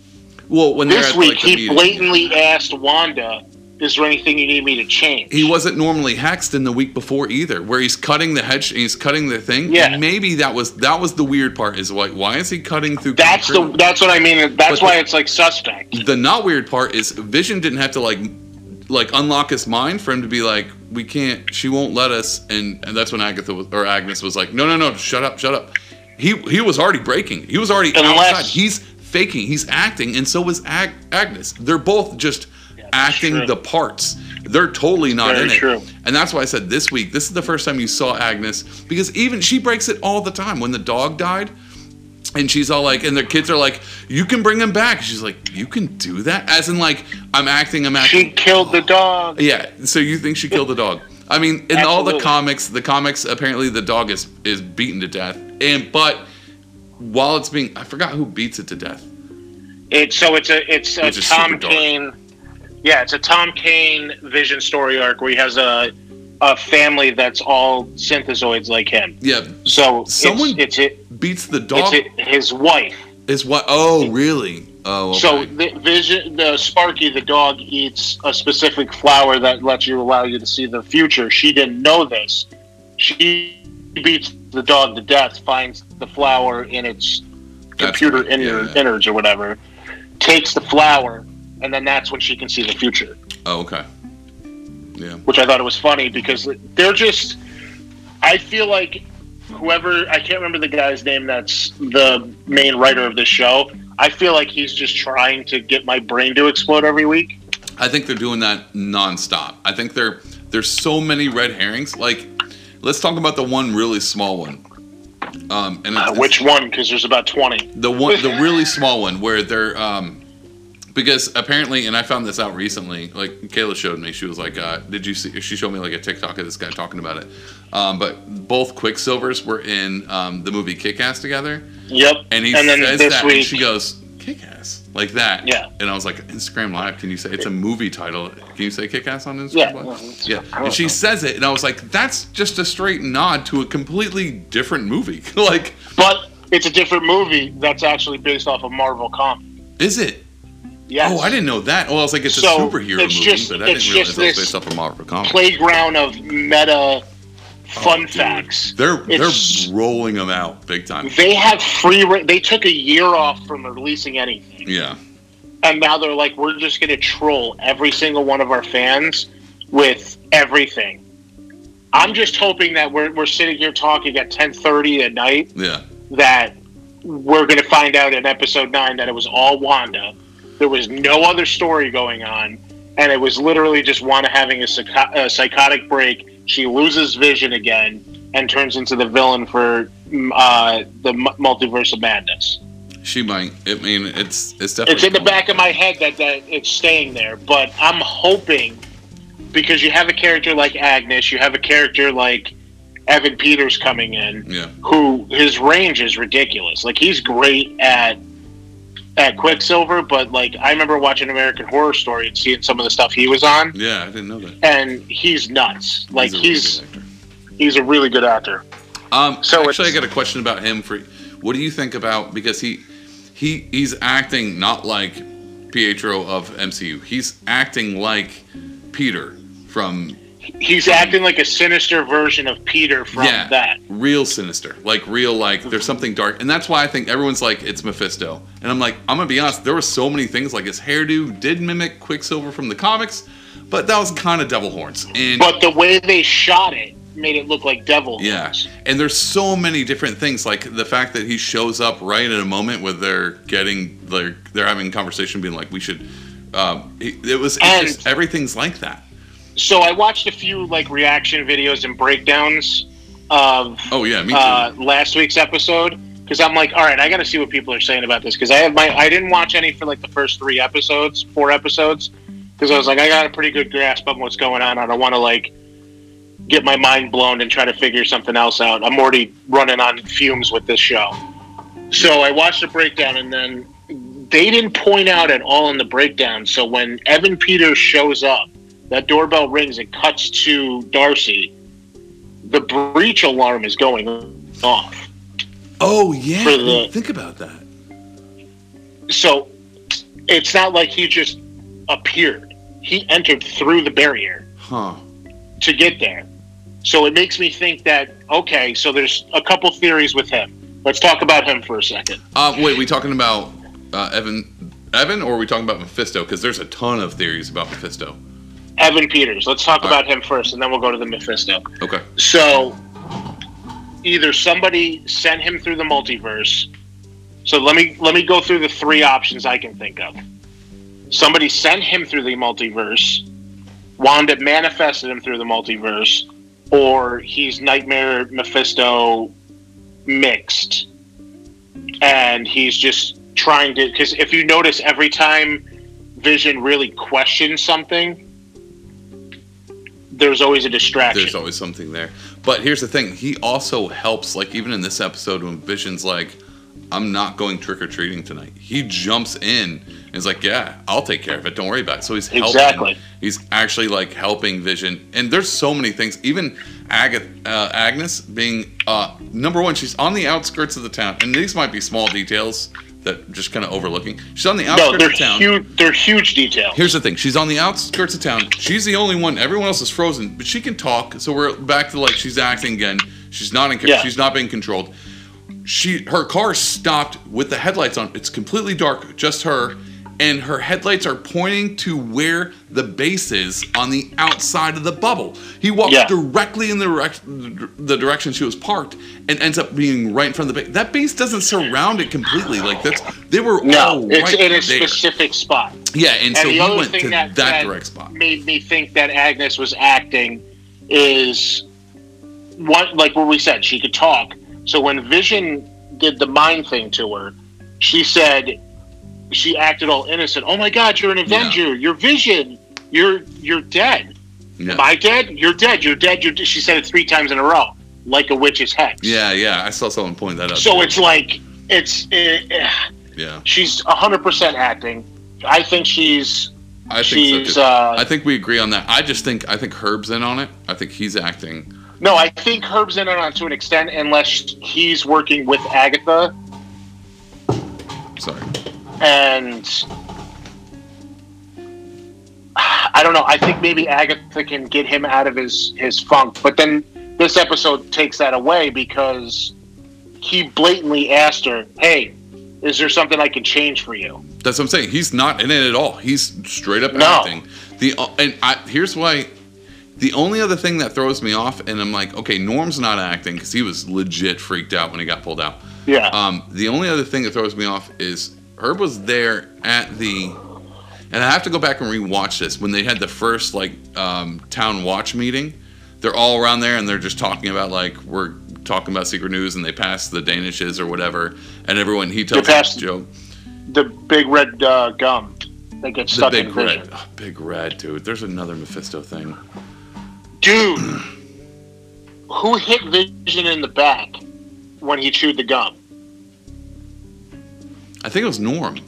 [SPEAKER 4] Well, when they're
[SPEAKER 3] This
[SPEAKER 4] at,
[SPEAKER 3] week
[SPEAKER 4] like, the
[SPEAKER 3] he
[SPEAKER 4] meeting.
[SPEAKER 3] blatantly asked Wanda, "Is there anything you need me to change?"
[SPEAKER 4] He wasn't normally hexed in the week before either, where he's cutting the hedge, he's cutting the thing.
[SPEAKER 3] Yeah.
[SPEAKER 4] Maybe that was that was the weird part. Is like, why is he cutting through?
[SPEAKER 3] That's the
[SPEAKER 4] concrete?
[SPEAKER 3] that's what I mean. That's
[SPEAKER 4] But
[SPEAKER 3] why
[SPEAKER 4] the-
[SPEAKER 3] it's like suspect.
[SPEAKER 4] The not weird part is Vision didn't have to like like unlock his mind for him to be like, we can't. She won't let us. And, and that's when Agatha was, or Agnes was like, no, no, no, shut up, shut up. He he was already breaking. He was already
[SPEAKER 3] Unless-
[SPEAKER 4] outside. He's faking. He's acting, and so is Ag- Agnes. They're both just acting
[SPEAKER 3] true.
[SPEAKER 4] the parts. They're totally not
[SPEAKER 3] Very
[SPEAKER 4] in it.
[SPEAKER 3] true.
[SPEAKER 4] And that's why I said this week, this is the first time you saw Agnes, because even she breaks it all the time. When the dog died, and she's all like, and the kids are like, you can bring him back. She's like, you can do that? As in like, I'm acting, I'm acting.
[SPEAKER 3] She killed the dog.
[SPEAKER 4] Yeah, so you think she killed the dog. I mean, in all the
[SPEAKER 3] Absolutely.
[SPEAKER 4] comics, the comics, apparently the dog is, is beaten to death. And, but while it's being, I forgot who beats it to death.
[SPEAKER 3] It's so it's a it's a
[SPEAKER 4] Which is super
[SPEAKER 3] Tom
[SPEAKER 4] dark.
[SPEAKER 3] Kane. Yeah, it's a Tom Kane Vision story arc where he has a a family that's all synthezoids like him.
[SPEAKER 4] Yeah,
[SPEAKER 3] So
[SPEAKER 4] Someone
[SPEAKER 3] it's, it's it.
[SPEAKER 4] beats the
[SPEAKER 3] It's
[SPEAKER 4] dog.
[SPEAKER 3] it, his wife.
[SPEAKER 4] Is what? Oh, really? Oh, okay.
[SPEAKER 3] So the Vision, the Sparky, the dog eats a specific flower that lets you allow you to see the future. She didn't know this. She beats the dog to death, finds the flower in its
[SPEAKER 4] That's
[SPEAKER 3] computer
[SPEAKER 4] right,
[SPEAKER 3] inner,
[SPEAKER 4] yeah.
[SPEAKER 3] innards or whatever, takes the flower, and then that's when she can see the future.
[SPEAKER 4] oh, okay. Yeah.
[SPEAKER 3] Which I thought it was funny because they're just. I feel like whoever, I can't remember the guy's name that's the main writer of this show. I feel like he's just trying to get my brain to explode every week.
[SPEAKER 4] I think they're doing that nonstop. I think there there's so many red herrings. Like, let's talk about the one really small one. Um, and it's,
[SPEAKER 3] Uh, which one? Because there's about twenty.
[SPEAKER 4] the one, the really small one, where they're um, because apparently, and I found this out recently. Like Kayla showed me, she was like, uh, "Did you see?" She showed me like a TikTok of this guy talking about it. Um, but both Quicksilvers were in um, the movie Kick-Ass together,
[SPEAKER 3] Yep.
[SPEAKER 4] and he
[SPEAKER 3] and then
[SPEAKER 4] says
[SPEAKER 3] this
[SPEAKER 4] that,
[SPEAKER 3] week,
[SPEAKER 4] and she goes, "Kick-Ass." like that.
[SPEAKER 3] Yeah.
[SPEAKER 4] And I was like, Instagram Live, can you say, it's a movie title. Can you say Kick-Ass on Instagram
[SPEAKER 3] Yeah.
[SPEAKER 4] Live?
[SPEAKER 3] Well,
[SPEAKER 4] Yeah.
[SPEAKER 3] I don't
[SPEAKER 4] And she
[SPEAKER 3] know.
[SPEAKER 4] says it, and I was like, that's just a straight nod to a completely different movie. Like,
[SPEAKER 3] But it's a different movie that's actually based off of Marvel comic.
[SPEAKER 4] is it?
[SPEAKER 3] Yes.
[SPEAKER 4] Oh, I didn't know that. Well, I was like, it's a
[SPEAKER 3] So,
[SPEAKER 4] superhero
[SPEAKER 3] it's
[SPEAKER 4] movie,
[SPEAKER 3] just-
[SPEAKER 4] but I
[SPEAKER 3] it's
[SPEAKER 4] didn't realize
[SPEAKER 3] just
[SPEAKER 4] it was
[SPEAKER 3] this
[SPEAKER 4] based off of Marvel comics.
[SPEAKER 3] Playground of meta fun
[SPEAKER 4] Oh, dude.
[SPEAKER 3] facts.
[SPEAKER 4] They're
[SPEAKER 3] It's-
[SPEAKER 4] they're rolling them out big time.
[SPEAKER 3] They have free. Re- they took a year off from releasing anything,
[SPEAKER 4] Yeah.
[SPEAKER 3] and now they're like, we're just going to troll every single one of our fans with everything. I'm just hoping that we're we're sitting here talking at ten thirty at night
[SPEAKER 4] Yeah.
[SPEAKER 3] that we're going to find out in episode nine that it was all Wanda. There was no other story going on, and it was literally just Wanda having a, psycho- a psychotic break. She loses vision again and turns into the villain for mm, uh, the M- Multiverse of Madness.
[SPEAKER 4] She might. I mean, it's it's definitely.
[SPEAKER 3] It's in the
[SPEAKER 4] cool.
[SPEAKER 3] back of my head that, that it's staying there, but I'm hoping, because you have a character like Agnes, you have a character like Evan Peters coming in,
[SPEAKER 4] Yeah.
[SPEAKER 3] who his range is ridiculous. Like, he's great at at Quicksilver, but like I remember watching American Horror Story and seeing some of the stuff he was on,
[SPEAKER 4] Yeah, I didn't know that.
[SPEAKER 3] and he's nuts. Like,
[SPEAKER 4] a really
[SPEAKER 3] he's
[SPEAKER 4] good actor.
[SPEAKER 3] he's a really good actor.
[SPEAKER 4] Um,
[SPEAKER 3] So
[SPEAKER 4] actually, I
[SPEAKER 3] it's-
[SPEAKER 4] got a question about him. For what do you think about, because he he he's acting not like Pietro of M C U. He's acting like Peter from
[SPEAKER 3] He's acting like a sinister version of Peter from
[SPEAKER 4] yeah,
[SPEAKER 3] that.
[SPEAKER 4] real sinister, like real like there's something dark, and that's why I think everyone's like it's Mephisto, and I'm like I'm gonna be honest, there were so many things like his hairdo did mimic Quicksilver from the comics, but that was kind of devil horns, and
[SPEAKER 3] But the way they shot it made it look like devil
[SPEAKER 4] yeah,
[SPEAKER 3] horns.
[SPEAKER 4] and there's so many different things, like the fact that he shows up right at a moment where they're getting they're they're having a conversation, being like we should. Um, it, it was it's
[SPEAKER 3] And-
[SPEAKER 4] just everything's like that.
[SPEAKER 3] So I watched a few like reaction videos and breakdowns of
[SPEAKER 4] Oh yeah, me too.
[SPEAKER 3] uh, last week's episode, because I'm like, all right, I got to see what people are saying about this, because I have my I didn't watch any for like the first three episodes, four episodes, because I was like, I got a pretty good grasp on what's going on. I don't want to like get my mind blown and try to figure something else out. I'm already running on fumes with this show. So I watched the breakdown, and then they didn't point out at all in the breakdown. So when Evan Peters shows up, that doorbell rings, it cuts to Darcy. The breach alarm is going off.
[SPEAKER 4] Oh yeah,
[SPEAKER 3] for
[SPEAKER 4] I
[SPEAKER 3] the-
[SPEAKER 4] didn't think about that.
[SPEAKER 3] So it's not like he just appeared. He entered through the barrier
[SPEAKER 4] Huh.
[SPEAKER 3] to get there. So it makes me think that, okay, so there's a couple theories with him. Let's talk about him for a second.
[SPEAKER 4] Uh, wait, we talking about uh, Evan, Evan, or are we talking about Mephisto? Because there's a ton of theories about Mephisto.
[SPEAKER 3] Evan Peters. Let's talk
[SPEAKER 4] All
[SPEAKER 3] about him first, and then we'll go to the Mephisto.
[SPEAKER 4] Okay.
[SPEAKER 3] So either somebody sent him through the multiverse. So let me let me go through the three options I can think of. Somebody sent him through the multiverse. Wanda manifested him through the multiverse, or he's Nightmare Mephisto mixed, and he's just trying to. Because if you notice, every time Vision really questions something, there's always a distraction.
[SPEAKER 4] There's always something there. But here's the thing. He also helps, like, even in this episode when Vision's like, I'm not going trick-or-treating tonight. He jumps in and is like, yeah, I'll take care of it. Don't worry about it. So he's helping.
[SPEAKER 3] Exactly.
[SPEAKER 4] He's actually, like, helping Vision. And there's so many things. Even Ag- uh, Agnes being, uh, number one, she's on the outskirts of the town. And these might be small details that just kind of overlooking. She's on the
[SPEAKER 3] no,
[SPEAKER 4] outskirts
[SPEAKER 3] they're
[SPEAKER 4] of town.
[SPEAKER 3] huge. They're huge details.
[SPEAKER 4] Here's the thing. She's on the outskirts of town. She's the only one. Everyone else is frozen, but she can talk. So we're back to like she's acting again. She's not in.
[SPEAKER 3] Yeah.
[SPEAKER 4] She's not being controlled. She her car stopped with the headlights on. It's completely dark, just her, and her headlights are pointing to where the base is on the outside of the bubble. He walks
[SPEAKER 3] Yeah.
[SPEAKER 4] directly in the direction the direction she was parked, and ends up being right in front of the base. That base doesn't surround it completely. Like that's they were
[SPEAKER 3] No,
[SPEAKER 4] all
[SPEAKER 3] it's
[SPEAKER 4] right
[SPEAKER 3] in a
[SPEAKER 4] there.
[SPEAKER 3] specific spot.
[SPEAKER 4] Yeah, and,
[SPEAKER 3] And
[SPEAKER 4] so
[SPEAKER 3] the
[SPEAKER 4] he
[SPEAKER 3] other
[SPEAKER 4] went
[SPEAKER 3] thing
[SPEAKER 4] to
[SPEAKER 3] that,
[SPEAKER 4] that,
[SPEAKER 3] that
[SPEAKER 4] direct spot.
[SPEAKER 3] made me think that Agnes was acting is what, like what we said, she could talk. So when Vision did the mind thing to her, she said she acted all innocent. Oh my God, you're an Avenger. You're Vision. You're you're dead.
[SPEAKER 4] Yeah.
[SPEAKER 3] Am I dead? You're dead. You're dead. You're. De-. She said it three times in a row, like a witch's hex.
[SPEAKER 4] yeah, yeah. I saw someone point that out.
[SPEAKER 3] So it's like it's. It,
[SPEAKER 4] yeah, Yeah.
[SPEAKER 3] She's one hundred percent acting. I think she's.
[SPEAKER 4] I think
[SPEAKER 3] she's.
[SPEAKER 4] so too.
[SPEAKER 3] Uh,
[SPEAKER 4] I think we agree on that. I just think I think Herb's in on it. I think he's acting.
[SPEAKER 3] no, I think Herb's in on it to an extent, unless he's working with Agatha.
[SPEAKER 4] Sorry.
[SPEAKER 3] And I don't know. I think maybe Agatha can get him out of his, his funk. But then this episode takes that away because he blatantly asked her, hey, is there something I can change for you?
[SPEAKER 4] That's what I'm saying. He's not in it at all. He's straight up
[SPEAKER 3] No.
[SPEAKER 4] acting. The and I, here's why. The only other thing that throws me off, and I'm like, okay, Norm's not acting because he was legit freaked out when he got pulled out.
[SPEAKER 3] Yeah.
[SPEAKER 4] Um, the only other thing that throws me off is Herb was there at the, and I have to go back and rewatch this when they had the first like um, town watch meeting. They're all around there and they're just talking about like we're talking about Secret News, and they pass the Danishes or whatever, and everyone he tells
[SPEAKER 3] passed-
[SPEAKER 4] a joke.
[SPEAKER 3] The big red uh, gum that gets
[SPEAKER 4] The
[SPEAKER 3] stuck
[SPEAKER 4] big
[SPEAKER 3] in Vision.
[SPEAKER 4] red, oh, big red, dude. There's another Mephisto thing.
[SPEAKER 3] Dude, who hit Vision in the back when he chewed the gum?
[SPEAKER 4] I think it was Norm.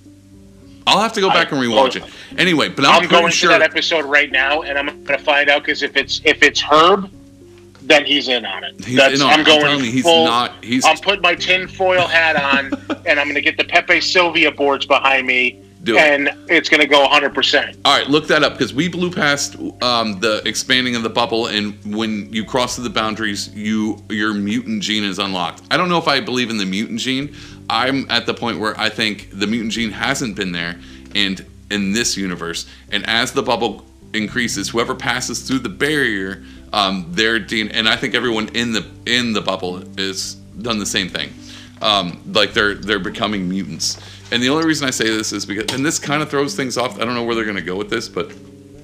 [SPEAKER 4] I'll have to go back
[SPEAKER 3] I-
[SPEAKER 4] and rewatch
[SPEAKER 3] oh,
[SPEAKER 4] it. Anyway, but I'm,
[SPEAKER 3] I'm,
[SPEAKER 4] pretty
[SPEAKER 3] going
[SPEAKER 4] sure.
[SPEAKER 3] to that episode right now, and I'm going to find out because if it's if it's Herb, then he's in on it.
[SPEAKER 4] He's
[SPEAKER 3] That's,
[SPEAKER 4] in on it.
[SPEAKER 3] I'm
[SPEAKER 4] I'm
[SPEAKER 3] going
[SPEAKER 4] telling you, he's
[SPEAKER 3] full.
[SPEAKER 4] not- he's-
[SPEAKER 3] I'm putting my tinfoil hat on, and I'm going to get the Pepe Sylvia boards behind me,
[SPEAKER 4] Do it.
[SPEAKER 3] and it's going to go one hundred percent.
[SPEAKER 4] All right, look that up because we blew past um, the expanding of the bubble, and when you cross the boundaries, you your mutant gene is unlocked. I don't know if I believe in the mutant gene. I'm at the point where I think the mutant gene hasn't been there, and in this universe, and as the bubble increases, whoever passes through the barrier, um, their D N A, and I think everyone in the in the bubble is done the same thing. Um, like they're they're becoming mutants. And the only reason I say this is because, and this kind of throws things off. I don't know where they're going to go with this, but,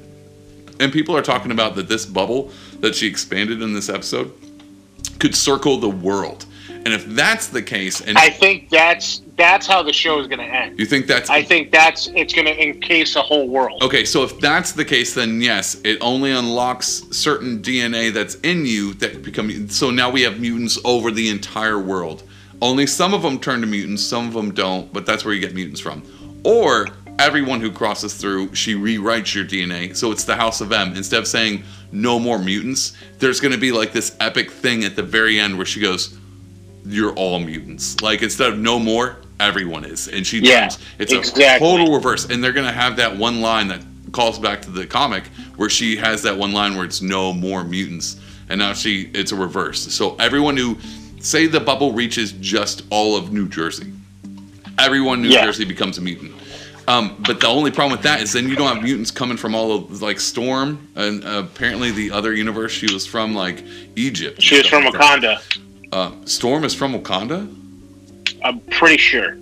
[SPEAKER 4] and people are talking about that this bubble that she expanded in this episode could circle the world. And if that's the case, and
[SPEAKER 3] I think that's that's how the show is going to end.
[SPEAKER 4] you think that's,
[SPEAKER 3] I think that's it's going to encase a whole world.
[SPEAKER 4] okay, so if that's the case, then yes, it only unlocks certain D N A that's in you that become, so now we have mutants over the entire world. Only some of them turn to mutants, some of them don't, but that's where you get mutants from. Or everyone who crosses through, she rewrites your D N A, so it's the House of M. Instead of saying no more mutants, there's going to be like this epic thing at the very end where she goes, you're all mutants. Like instead of no more, everyone is. And she
[SPEAKER 3] Yeah,
[SPEAKER 4] turns, it's
[SPEAKER 3] exactly.
[SPEAKER 4] a total reverse. And they're going to have that one line that calls back to the comic where she has that one line where it's no more mutants. And now she, it's a reverse. So everyone who, say the bubble reaches just all of New Jersey. Everyone in New
[SPEAKER 3] Yeah.
[SPEAKER 4] Jersey becomes a mutant. Um, but the only problem with that is then you don't have mutants coming from all of, like, Storm. And uh, apparently the other universe, she was from, like, Egypt. and
[SPEAKER 3] She was
[SPEAKER 4] stuff
[SPEAKER 3] from
[SPEAKER 4] like that.
[SPEAKER 3] Wakanda.
[SPEAKER 4] Uh, Storm is from Wakanda?
[SPEAKER 3] I'm pretty sure.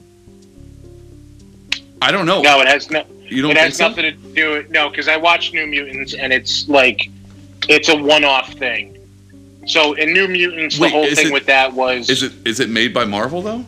[SPEAKER 4] I don't know.
[SPEAKER 3] No, it has no.
[SPEAKER 4] You don't
[SPEAKER 3] it
[SPEAKER 4] think
[SPEAKER 3] has
[SPEAKER 4] so?
[SPEAKER 3] nothing to do with no, because I watch New Mutants and it's like it's a one-off thing. So in New Mutants,
[SPEAKER 4] Wait,
[SPEAKER 3] the whole
[SPEAKER 4] is
[SPEAKER 3] thing
[SPEAKER 4] it-
[SPEAKER 3] with that was
[SPEAKER 4] Is it is it made by Marvel, though?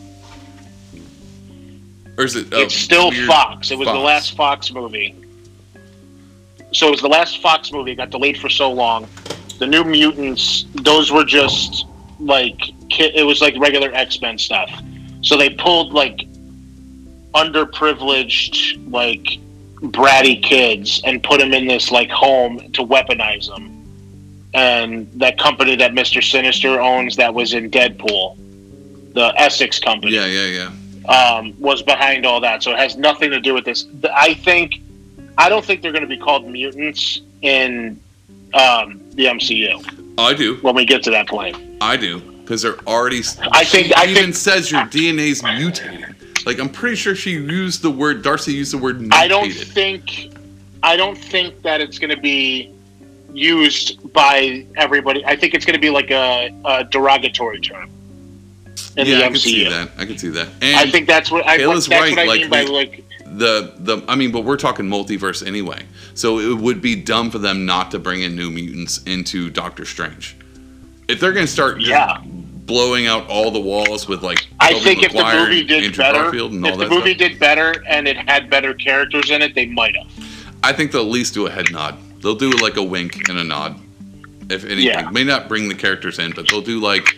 [SPEAKER 4] Or is it a
[SPEAKER 3] it's still
[SPEAKER 4] weird
[SPEAKER 3] Fox. It was the
[SPEAKER 4] Fox?
[SPEAKER 3] last Fox movie. So it was the last Fox movie. It got delayed for so long. The New Mutants, those were just like ki- it was like regular X-Men stuff. So they pulled like underprivileged, like bratty kids and put them in this like home to weaponize them. And that company that Mister Sinister owns, that was in Deadpool, the Essex company,
[SPEAKER 4] Yeah, yeah, yeah.
[SPEAKER 3] um, was behind all that. So it has nothing to do with this. I think, I don't think they're going to be called mutants in um, the M C U
[SPEAKER 4] I do.
[SPEAKER 3] when we get to that point.
[SPEAKER 4] I do. Because they're already.
[SPEAKER 3] I think-
[SPEAKER 4] She
[SPEAKER 3] I
[SPEAKER 4] even
[SPEAKER 3] think-
[SPEAKER 4] says your D N A's mutating. Like, I'm pretty sure she used the word. Darcy used the word mutated.
[SPEAKER 3] I don't think, I don't think that it's going to be used by everybody. I think it's going to be like a, a derogatory term in
[SPEAKER 4] yeah,
[SPEAKER 3] the
[SPEAKER 4] I
[SPEAKER 3] M
[SPEAKER 4] can
[SPEAKER 3] C U.
[SPEAKER 4] see that. I can see that. And
[SPEAKER 3] I think that's what I.
[SPEAKER 4] Kayla's
[SPEAKER 3] That's
[SPEAKER 4] right,
[SPEAKER 3] what I
[SPEAKER 4] like,
[SPEAKER 3] mean by
[SPEAKER 4] we-
[SPEAKER 3] like.
[SPEAKER 4] the the I mean, but we're talking multiverse anyway. So it would be dumb for them not to bring in New Mutants into Doctor Strange. If they're going to start just
[SPEAKER 3] Yeah.
[SPEAKER 4] blowing out all the walls with like
[SPEAKER 3] I
[SPEAKER 4] Tobey
[SPEAKER 3] think if the
[SPEAKER 4] Maguire
[SPEAKER 3] movie
[SPEAKER 4] and
[SPEAKER 3] did
[SPEAKER 4] Andrew
[SPEAKER 3] better,
[SPEAKER 4] Garfield and all
[SPEAKER 3] if the
[SPEAKER 4] that
[SPEAKER 3] movie
[SPEAKER 4] stuff,
[SPEAKER 3] did better and it had better characters in it, they might have.
[SPEAKER 4] I think they'll at least do a head nod. They'll do like a wink and a nod. If anything,
[SPEAKER 3] Yeah.
[SPEAKER 4] may not bring the characters in, but they'll do like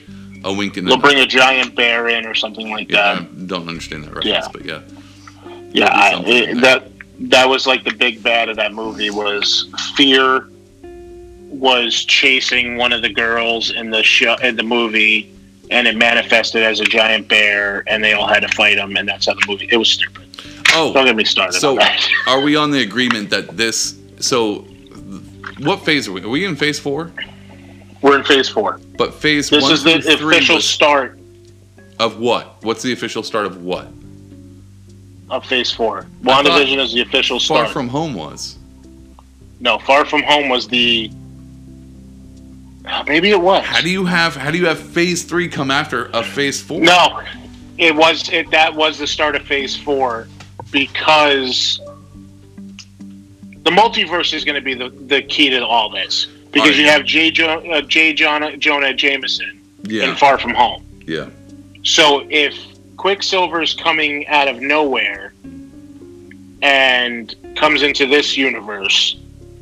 [SPEAKER 4] a wink and
[SPEAKER 3] They'll
[SPEAKER 4] a
[SPEAKER 3] bring a giant bear in or something like
[SPEAKER 4] yeah,
[SPEAKER 3] that.
[SPEAKER 4] I don't understand that reference,
[SPEAKER 3] Yeah.
[SPEAKER 4] but yeah.
[SPEAKER 3] Yeah,
[SPEAKER 4] There'll be
[SPEAKER 3] I,
[SPEAKER 4] something in
[SPEAKER 3] it,
[SPEAKER 4] there.
[SPEAKER 3] that that was like the big bad of that movie was fear was chasing one of the girls in the show in the movie, and it manifested as a giant bear, and they all had to fight him, and that's how the movie. It was stupid.
[SPEAKER 4] Oh,
[SPEAKER 3] Don't get me started
[SPEAKER 4] so
[SPEAKER 3] on that.
[SPEAKER 4] are we on the agreement that this? So, what phase are we? Are we in phase four?
[SPEAKER 3] We're in phase four.
[SPEAKER 4] But phase
[SPEAKER 3] This
[SPEAKER 4] one
[SPEAKER 3] is the
[SPEAKER 4] through three
[SPEAKER 3] official
[SPEAKER 4] was-
[SPEAKER 3] start
[SPEAKER 4] of what? What's the official start of what?
[SPEAKER 3] of phase four.
[SPEAKER 4] I thought
[SPEAKER 3] WandaVision is the official
[SPEAKER 4] Far
[SPEAKER 3] start.
[SPEAKER 4] From Home was.
[SPEAKER 3] no, Far From Home was the. Maybe it was.
[SPEAKER 4] How do you have? How do you have phase three come after a phase four?
[SPEAKER 3] No, it was it. That was the start of Phase Four, because the multiverse is going to be the, the key to all this. Because
[SPEAKER 4] Alright.
[SPEAKER 3] you have J. Jo- uh, J. Jonah, Jonah Jameson
[SPEAKER 4] Yeah.
[SPEAKER 3] in Far From Home.
[SPEAKER 4] Yeah.
[SPEAKER 3] So if Quicksilver's coming out of nowhere and comes into this universe,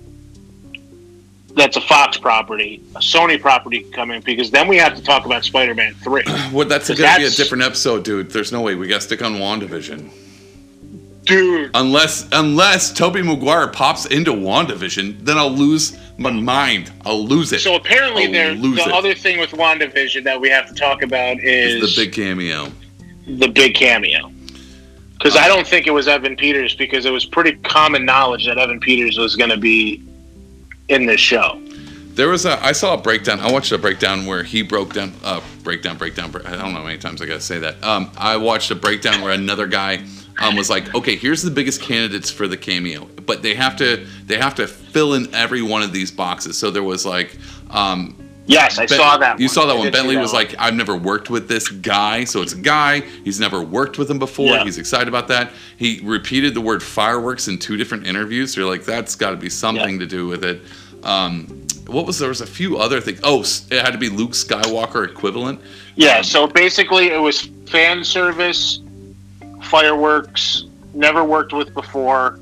[SPEAKER 3] that's a Fox property, a Sony property coming, because then we have to talk about Spider-Man three.
[SPEAKER 4] Well, that's going
[SPEAKER 3] 'Cause
[SPEAKER 4] to be a
[SPEAKER 3] that's-
[SPEAKER 4] different episode, dude. There's no way we got to stick on WandaVision.
[SPEAKER 3] Dude,
[SPEAKER 4] Unless unless Tobey Maguire pops into WandaVision, then I'll lose my mind. I'll lose it.
[SPEAKER 3] so apparently
[SPEAKER 4] I'll
[SPEAKER 3] there,
[SPEAKER 4] lose
[SPEAKER 3] the
[SPEAKER 4] it.
[SPEAKER 3] other thing with WandaVision that we have to talk about is
[SPEAKER 4] It's the big cameo.
[SPEAKER 3] the big cameo. Because I don't think it was Evan Peters, because it was pretty common knowledge that Evan Peters was going to be in this show.
[SPEAKER 4] There was a. I saw a breakdown. I watched a breakdown where he broke down. Uh, breakdown, breakdown. Break, I don't know how many times I got to say that. Um, I watched a breakdown where another guy um, was like, "Okay, here's the biggest candidates for the cameo, but they have to they have to fill in every one of these boxes." So there was like. Um,
[SPEAKER 3] Yes, I
[SPEAKER 4] Ben-
[SPEAKER 3] saw that
[SPEAKER 4] You
[SPEAKER 3] one.
[SPEAKER 4] saw that
[SPEAKER 3] I
[SPEAKER 4] one.
[SPEAKER 3] did see
[SPEAKER 4] Bentley
[SPEAKER 3] that
[SPEAKER 4] was
[SPEAKER 3] one.
[SPEAKER 4] like, I've never worked with this guy. So it's a guy. He's never worked with him before.
[SPEAKER 3] Yeah.
[SPEAKER 4] He's excited about that. He repeated the word fireworks in two different interviews. So you're like, that's got to be something
[SPEAKER 3] Yeah.
[SPEAKER 4] to do with it. Um, what was there was a few other things. Oh, s- it had to be Luke Skywalker equivalent.
[SPEAKER 3] Yeah, so basically it was fan service, fireworks, never worked with before,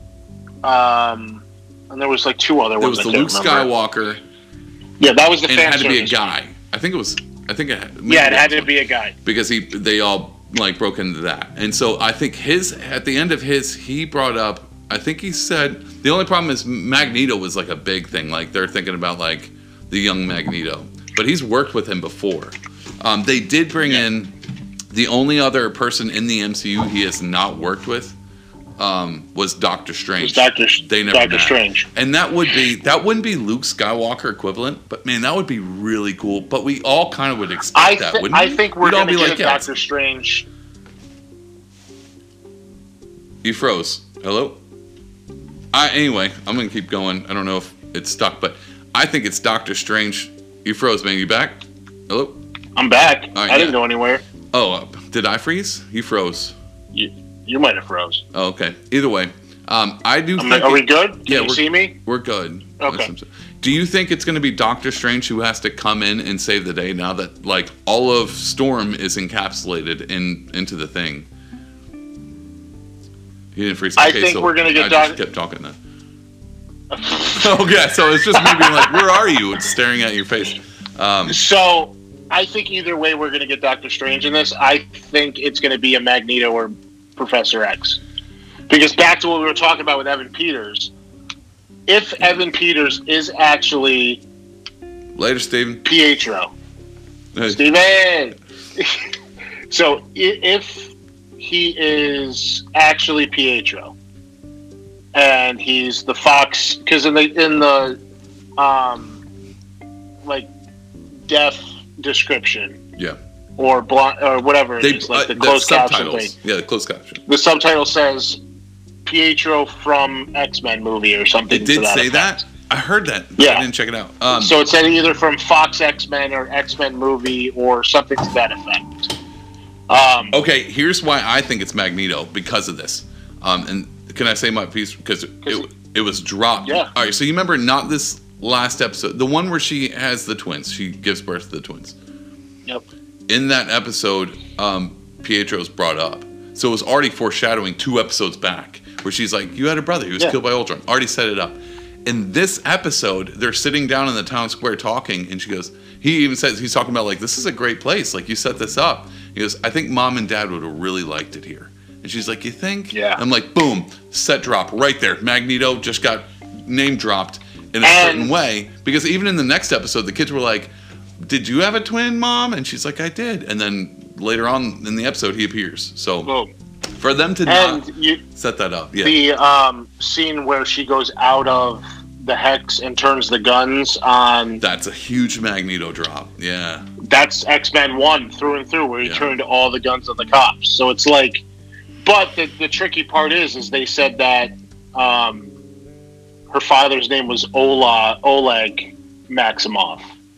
[SPEAKER 3] um, and there was like two other
[SPEAKER 4] There
[SPEAKER 3] ones.
[SPEAKER 4] was
[SPEAKER 3] I
[SPEAKER 4] the Luke
[SPEAKER 3] can't remember.
[SPEAKER 4] Skywalker,
[SPEAKER 3] Yeah, that was the
[SPEAKER 4] and it
[SPEAKER 3] fan
[SPEAKER 4] had to be a
[SPEAKER 3] service.
[SPEAKER 4] guy. I think it was. I think it. Had,
[SPEAKER 3] Yeah, it
[SPEAKER 4] maybe
[SPEAKER 3] had to
[SPEAKER 4] that's
[SPEAKER 3] be a guy.
[SPEAKER 4] because he they all like broke into that, and so I think his at the end of his he brought up. I think he said the only problem is Magneto was like a big thing. Like they're thinking about like the young Magneto, but he's worked with him before. Um, they did bring in the only other person in the M C U he has not worked with um, was Doctor Strange.
[SPEAKER 3] It was Doctor
[SPEAKER 4] They never
[SPEAKER 3] Doctor
[SPEAKER 4] met.
[SPEAKER 3] Strange.
[SPEAKER 4] And that would be that wouldn't be Luke Skywalker equivalent, but man, that would be really cool. But we all kind of would expect
[SPEAKER 3] I,
[SPEAKER 4] that,
[SPEAKER 3] thi-
[SPEAKER 4] wouldn't
[SPEAKER 3] I
[SPEAKER 4] we?
[SPEAKER 3] think we're
[SPEAKER 4] We'd all
[SPEAKER 3] going to
[SPEAKER 4] be
[SPEAKER 3] get
[SPEAKER 4] like,
[SPEAKER 3] a
[SPEAKER 4] yeah,
[SPEAKER 3] Doctor Strange.
[SPEAKER 4] You froze. Hello? I anyway, I'm gonna keep going. I don't know if it's stuck, but I think it's Doctor Strange. You froze, man. You back? Hello?
[SPEAKER 3] I'm back.
[SPEAKER 4] right,
[SPEAKER 3] I didn't
[SPEAKER 4] yeah.
[SPEAKER 3] go anywhere.
[SPEAKER 4] Oh, uh, did I freeze? You froze.
[SPEAKER 3] You, you might have froze.
[SPEAKER 4] Oh, okay. Either way, um, I do
[SPEAKER 3] I'm
[SPEAKER 4] think
[SPEAKER 3] like, are we
[SPEAKER 4] it-
[SPEAKER 3] good? Can
[SPEAKER 4] yeah,
[SPEAKER 3] you
[SPEAKER 4] we're-
[SPEAKER 3] see me?
[SPEAKER 4] we're good.
[SPEAKER 3] Okay.
[SPEAKER 4] Do you think it's going to be Doctor Strange who has to come in and save the day now that like all of Storm is encapsulated in into the thing? He didn't freeze.
[SPEAKER 3] I think we're gonna get
[SPEAKER 4] I
[SPEAKER 3] Doc-
[SPEAKER 4] just kept talking then. Okay, so it's just me being like, "Where are you?" It's staring at your face. Um,
[SPEAKER 3] So I think either way we're going to get Doctor Strange in this. I think it's going to be a Magneto or Professor X. Because back to what we were talking about with Evan Peters, if Evan Peters is actually
[SPEAKER 4] later, Steven.
[SPEAKER 3] Pietro,
[SPEAKER 4] Hey,
[SPEAKER 3] Steven! So i- if he is actually Pietro, and he's the Fox, because in the in the um like death description
[SPEAKER 4] yeah,
[SPEAKER 3] or blo- or whatever it
[SPEAKER 4] they
[SPEAKER 3] is, like
[SPEAKER 4] uh,
[SPEAKER 3] the closed caption thing,
[SPEAKER 4] subtitles. Yeah, the closed caption.
[SPEAKER 3] the subtitle says Pietro from X-Men movie or something.
[SPEAKER 4] It
[SPEAKER 3] to
[SPEAKER 4] did
[SPEAKER 3] that
[SPEAKER 4] say
[SPEAKER 3] effect.
[SPEAKER 4] that. I heard that. but
[SPEAKER 3] Yeah.
[SPEAKER 4] I didn't check it out. Um,
[SPEAKER 3] So it said either from Fox X-Men or X-Men movie or something to that effect. Um,
[SPEAKER 4] Okay, here's why I think it's Magneto because of this. Um, and can I say my piece because it, it it was dropped?
[SPEAKER 3] Yeah.
[SPEAKER 4] All right. So you remember not this last episode, the one where she has the twins. She gives birth to the twins.
[SPEAKER 3] Yep.
[SPEAKER 4] In that episode, um, Pietro's brought up. So it was already foreshadowing two episodes back where she's like, "You had a brother. He was
[SPEAKER 3] Yeah.
[SPEAKER 4] killed by Ultron." Already set it up. in this episode, they're sitting down in the town square talking, and she goes, he even says, he's talking about, like, this is a great place. Like, you set this up. He goes, I think Mom and Dad would have really liked it here. And she's like, you think?
[SPEAKER 3] Yeah.
[SPEAKER 4] I'm like, boom, set drop right there. Magneto just got name dropped in a
[SPEAKER 3] And-
[SPEAKER 4] certain way. Because even in the next episode, the kids were like, did you have a twin, Mom? And she's like, I did. And then later on in the episode, he appears. So
[SPEAKER 3] Boom.
[SPEAKER 4] for them to
[SPEAKER 3] And
[SPEAKER 4] not
[SPEAKER 3] you,
[SPEAKER 4] set that up, yeah.
[SPEAKER 3] the um, scene where she goes out of the hex and turns the guns on,
[SPEAKER 4] That's a huge Magneto drop. Yeah.
[SPEAKER 3] that's X-Men one through and through, where he
[SPEAKER 4] Yeah.
[SPEAKER 3] turned all the guns on the cops. So it's like, but the, the tricky part is, is they said that um, her father's name was Ola, Oleg Maximoff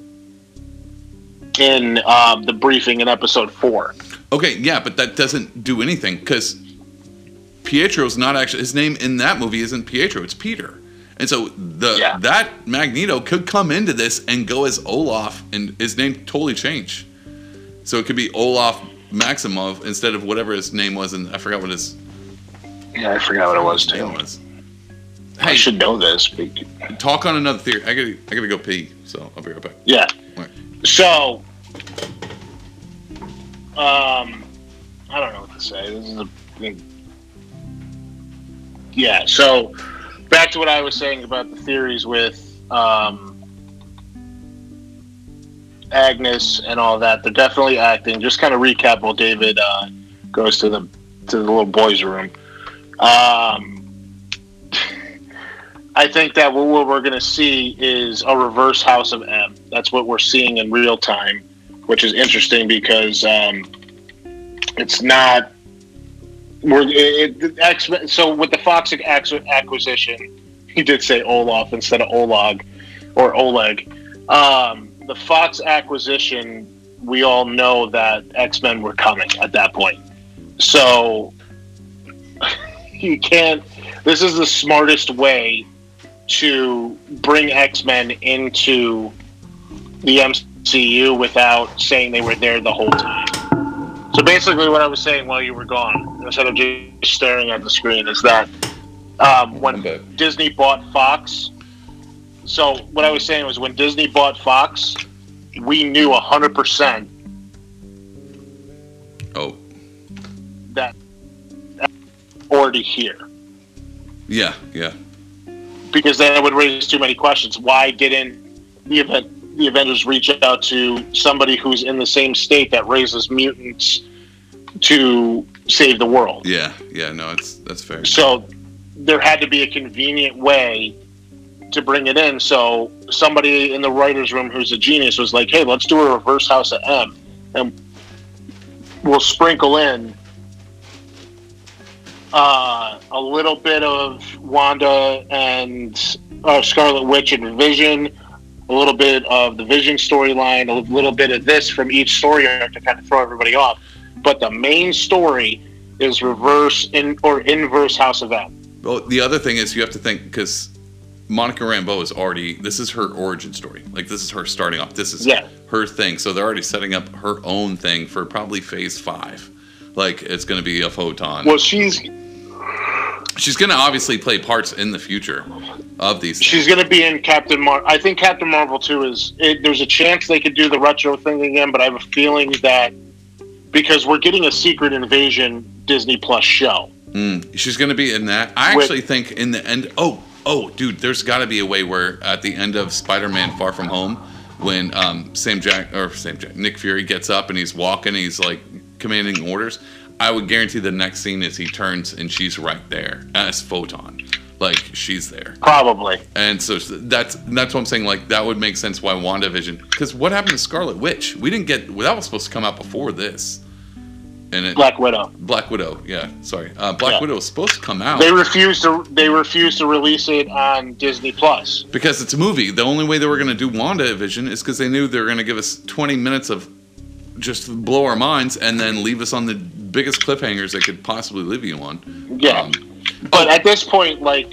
[SPEAKER 3] in um, the briefing in episode four.
[SPEAKER 4] Okay, yeah, but that doesn't do anything because Pietro's not actually, his name in that movie isn't Pietro, it's Peter. And so the
[SPEAKER 3] Yeah.
[SPEAKER 4] that Magneto could come into this and go as Olaf, and his name totally change. So it could be Olaf Maximoff instead of whatever his name was, and I forgot what his
[SPEAKER 3] Yeah, I forgot what it was
[SPEAKER 4] name
[SPEAKER 3] too.
[SPEAKER 4] was.
[SPEAKER 3] I
[SPEAKER 4] Hey,
[SPEAKER 3] should know this. But,
[SPEAKER 4] talk on another theory. I gotta, I gotta go pee, so I'll be right back.
[SPEAKER 3] yeah.
[SPEAKER 4] All right.
[SPEAKER 3] So, um, I don't know what to say. This is a big. Yeah. So, back to what I was saying about the theories with um, Agnes and all that. They're definitely acting. Just kind of recap while David uh, goes to the to the little boys' room. Um, I think that what we're going to see is a reverse House of M. That's what we're seeing in real time, which is interesting because um, it's not. We're it, it, X, so with the Fox acquisition, he did say Olaf instead of Oleg or Oleg. Um, the Fox acquisition, we all know that X-Men were coming at that point. So you can't. This is the smartest way to bring X-Men into the M C U without saying they were there the whole time. So basically what I was saying while you were gone, instead of just staring at the screen, is that um, when
[SPEAKER 4] Okay.
[SPEAKER 3] Disney bought Fox, so what I was saying was when Disney bought Fox, we knew one hundred percent
[SPEAKER 4] Oh,
[SPEAKER 3] that already here.
[SPEAKER 4] yeah, yeah.
[SPEAKER 3] Because then it would raise too many questions. Why didn't the event, the Avengers reach out to somebody who's in the same state that raises mutants to save the world?
[SPEAKER 4] Yeah, yeah, no, it's that's fair.
[SPEAKER 3] So there had to be a convenient way to bring it in. So somebody in the writer's room who's a genius was like, hey, let's do a reverse House of M. And we'll sprinkle in uh, a little bit of Wanda and uh, Scarlet Witch and Vision, a little bit of the Vision storyline, a little bit of this from each story arc to kind of throw everybody off. But the main story is reverse in or inverse House of M.
[SPEAKER 4] Well, the other thing is you have to think because Monica Rambeau is already, this is her origin story. Like, this is her starting off. This is
[SPEAKER 3] Yeah.
[SPEAKER 4] her thing. So they're already setting up her own thing for probably phase five. Like, it's going to be a photon.
[SPEAKER 3] Well, she's
[SPEAKER 4] She's going to obviously play parts in the future of these things.
[SPEAKER 3] she's going to be in Captain Marvel. I think Captain Marvel two is. It, there's a chance they could do the retro thing again, but I have a feeling that because we're getting a Secret Invasion Disney Plus show.
[SPEAKER 4] Mm, she's going to be in that. I
[SPEAKER 3] With-
[SPEAKER 4] actually think in the end. Oh, oh, dude, there's got to be a way where at the end of Spider-Man: Far From Home, when um, Sam Jack or Sam Jack, Nick Fury gets up and he's walking, he's like commanding orders. I would guarantee the next scene is he turns and she's right there as Photon, like she's there.
[SPEAKER 3] Probably.
[SPEAKER 4] And so that's that's what I'm saying. Like that would make sense why WandaVision. Because what happened to Scarlet Witch? We didn't get. That was supposed to come out before this. And it,
[SPEAKER 3] Black Widow.
[SPEAKER 4] Black Widow, yeah, sorry. Uh, Black
[SPEAKER 3] Yeah.
[SPEAKER 4] Widow was supposed to come out
[SPEAKER 3] They refused to. They refused to release it on Disney Plus.
[SPEAKER 4] because it's a movie. The only way they were going to do WandaVision is because they knew they were going to give us twenty minutes of just blow our minds and then leave us on the biggest cliffhangers they could possibly leave you on.
[SPEAKER 3] Yeah.
[SPEAKER 4] Um,
[SPEAKER 3] But at this point, like,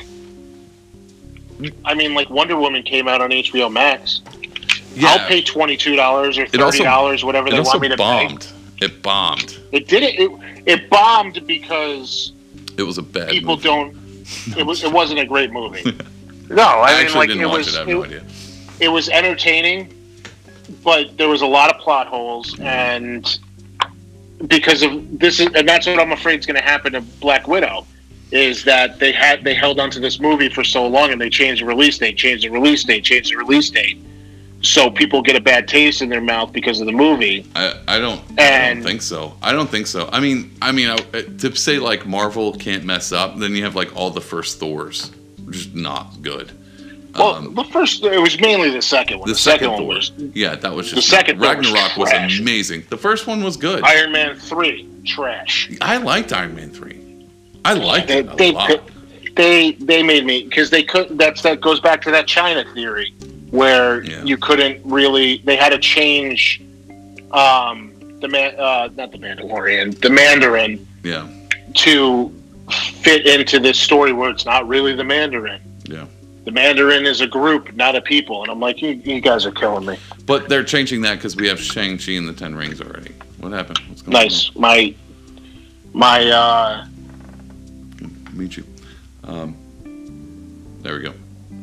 [SPEAKER 3] I mean, like Wonder Woman came out on H B O Max.
[SPEAKER 4] yeah,
[SPEAKER 3] I'll pay twenty two dollars or
[SPEAKER 4] It also-
[SPEAKER 3] thirty dollars, whatever
[SPEAKER 4] it
[SPEAKER 3] they
[SPEAKER 4] also
[SPEAKER 3] want me to
[SPEAKER 4] bombed. It bombed.
[SPEAKER 3] pay. It did it. It, it bombed because
[SPEAKER 4] It was a bad
[SPEAKER 3] people
[SPEAKER 4] movie.
[SPEAKER 3] don't. It was. It wasn't a great movie. No, I,
[SPEAKER 4] I
[SPEAKER 3] mean,
[SPEAKER 4] actually
[SPEAKER 3] like
[SPEAKER 4] didn't
[SPEAKER 3] it
[SPEAKER 4] watch
[SPEAKER 3] was.
[SPEAKER 4] it. I have
[SPEAKER 3] it,
[SPEAKER 4] no idea.
[SPEAKER 3] it was entertaining, but there was a lot of plot holes, and because of this, is, and that's what I'm afraid is going to happen to Black Widow, is that they had they held onto this movie for so long, and they changed the release date, changed the release date, changed the release date, so people get a bad taste in their mouth because of the movie.
[SPEAKER 4] I, I don't. I
[SPEAKER 3] And-
[SPEAKER 4] don't think so. I don't think so. I mean, I mean, I, to say like Marvel can't mess up, then you have like all the first Thors, which is not good.
[SPEAKER 3] Well,
[SPEAKER 4] Um,
[SPEAKER 3] the first it was mainly the second one.
[SPEAKER 4] the,
[SPEAKER 3] The,
[SPEAKER 4] second,
[SPEAKER 3] second,
[SPEAKER 4] Thor,
[SPEAKER 3] one was
[SPEAKER 4] yeah, that was just
[SPEAKER 3] the second Thor was
[SPEAKER 4] Ragnarok was,
[SPEAKER 3] trash.
[SPEAKER 4] amazing. The first one was good.
[SPEAKER 3] Iron Man three, trash.
[SPEAKER 4] I liked Iron Man three. I liked
[SPEAKER 3] They
[SPEAKER 4] it a
[SPEAKER 3] they
[SPEAKER 4] lot.
[SPEAKER 3] could, they they made me because they could. That's that goes back to that China theory where
[SPEAKER 4] Yeah.
[SPEAKER 3] you couldn't really. They had to change um, the man, uh, not the Mandalorian, the Mandarin
[SPEAKER 4] Yeah,
[SPEAKER 3] to fit into this story where it's not really the Mandarin.
[SPEAKER 4] yeah.
[SPEAKER 3] The Mandarin is a group, not a people. And I'm like, you, you guys are killing me.
[SPEAKER 4] But they're changing that because we have Shang-Chi and the Ten Rings already. What happened? What's going
[SPEAKER 3] Nice. My my uh,
[SPEAKER 4] on? Meet you. Um, there we go.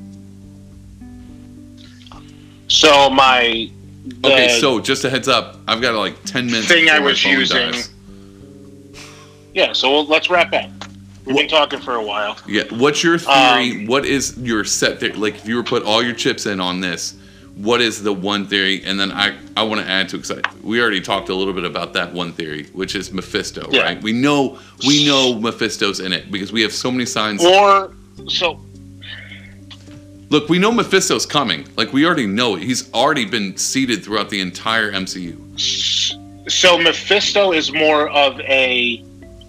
[SPEAKER 3] so my the
[SPEAKER 4] Okay, so just a heads up. I've got like ten minutes.
[SPEAKER 3] thing
[SPEAKER 4] before
[SPEAKER 3] I
[SPEAKER 4] my
[SPEAKER 3] was
[SPEAKER 4] phone
[SPEAKER 3] using.
[SPEAKER 4] dies.
[SPEAKER 3] Yeah, so we'll, let's wrap up. We've been talking for a while.
[SPEAKER 4] Yeah. What's your theory?
[SPEAKER 3] Um,
[SPEAKER 4] what is your set theory? Like, if you were to put all your chips in on this, what is the one theory? And then I, I want to add to it because we already talked a little bit about that one theory, which is Mephisto,
[SPEAKER 3] Yeah.
[SPEAKER 4] right? We know we know Mephisto's in it because we have so many signs.
[SPEAKER 3] Or so
[SPEAKER 4] Look, we know Mephisto's coming. Like, we already know it. He's already been seeded throughout the entire M C U.
[SPEAKER 3] so Mephisto is more of a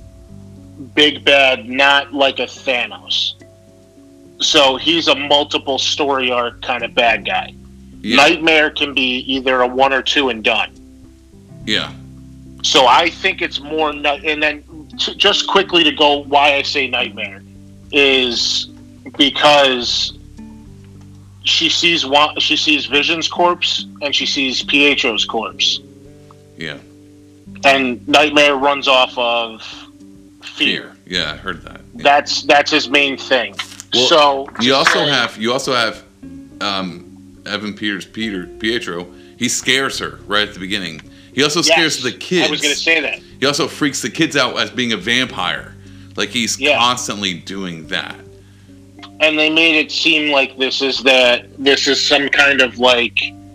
[SPEAKER 3] big bad, not like a Thanos. So he's a multiple story arc kind of bad guy.
[SPEAKER 4] Yeah.
[SPEAKER 3] Nightmare can be either a one or two and done.
[SPEAKER 4] Yeah.
[SPEAKER 3] So I think it's more, ni- and then t- just quickly to go why I say Nightmare is because she sees Wa- she sees Vision's corpse and she sees Pietro's corpse,
[SPEAKER 4] Yeah.
[SPEAKER 3] and Nightmare runs off of fear.
[SPEAKER 4] Fear. Yeah, I heard that. Yeah.
[SPEAKER 3] That's that's his main thing.
[SPEAKER 4] Well,
[SPEAKER 3] so
[SPEAKER 4] You also
[SPEAKER 3] so-
[SPEAKER 4] have you also have um, Evan Peters Peter Pietro. He scares her right at the beginning. He also scares
[SPEAKER 3] Yes,
[SPEAKER 4] the kids.
[SPEAKER 3] I was going to say that.
[SPEAKER 4] He also freaks the kids out as being a vampire. Like, he's
[SPEAKER 3] Yeah.
[SPEAKER 4] constantly doing that.
[SPEAKER 3] And they made it seem like this is that this is some kind of like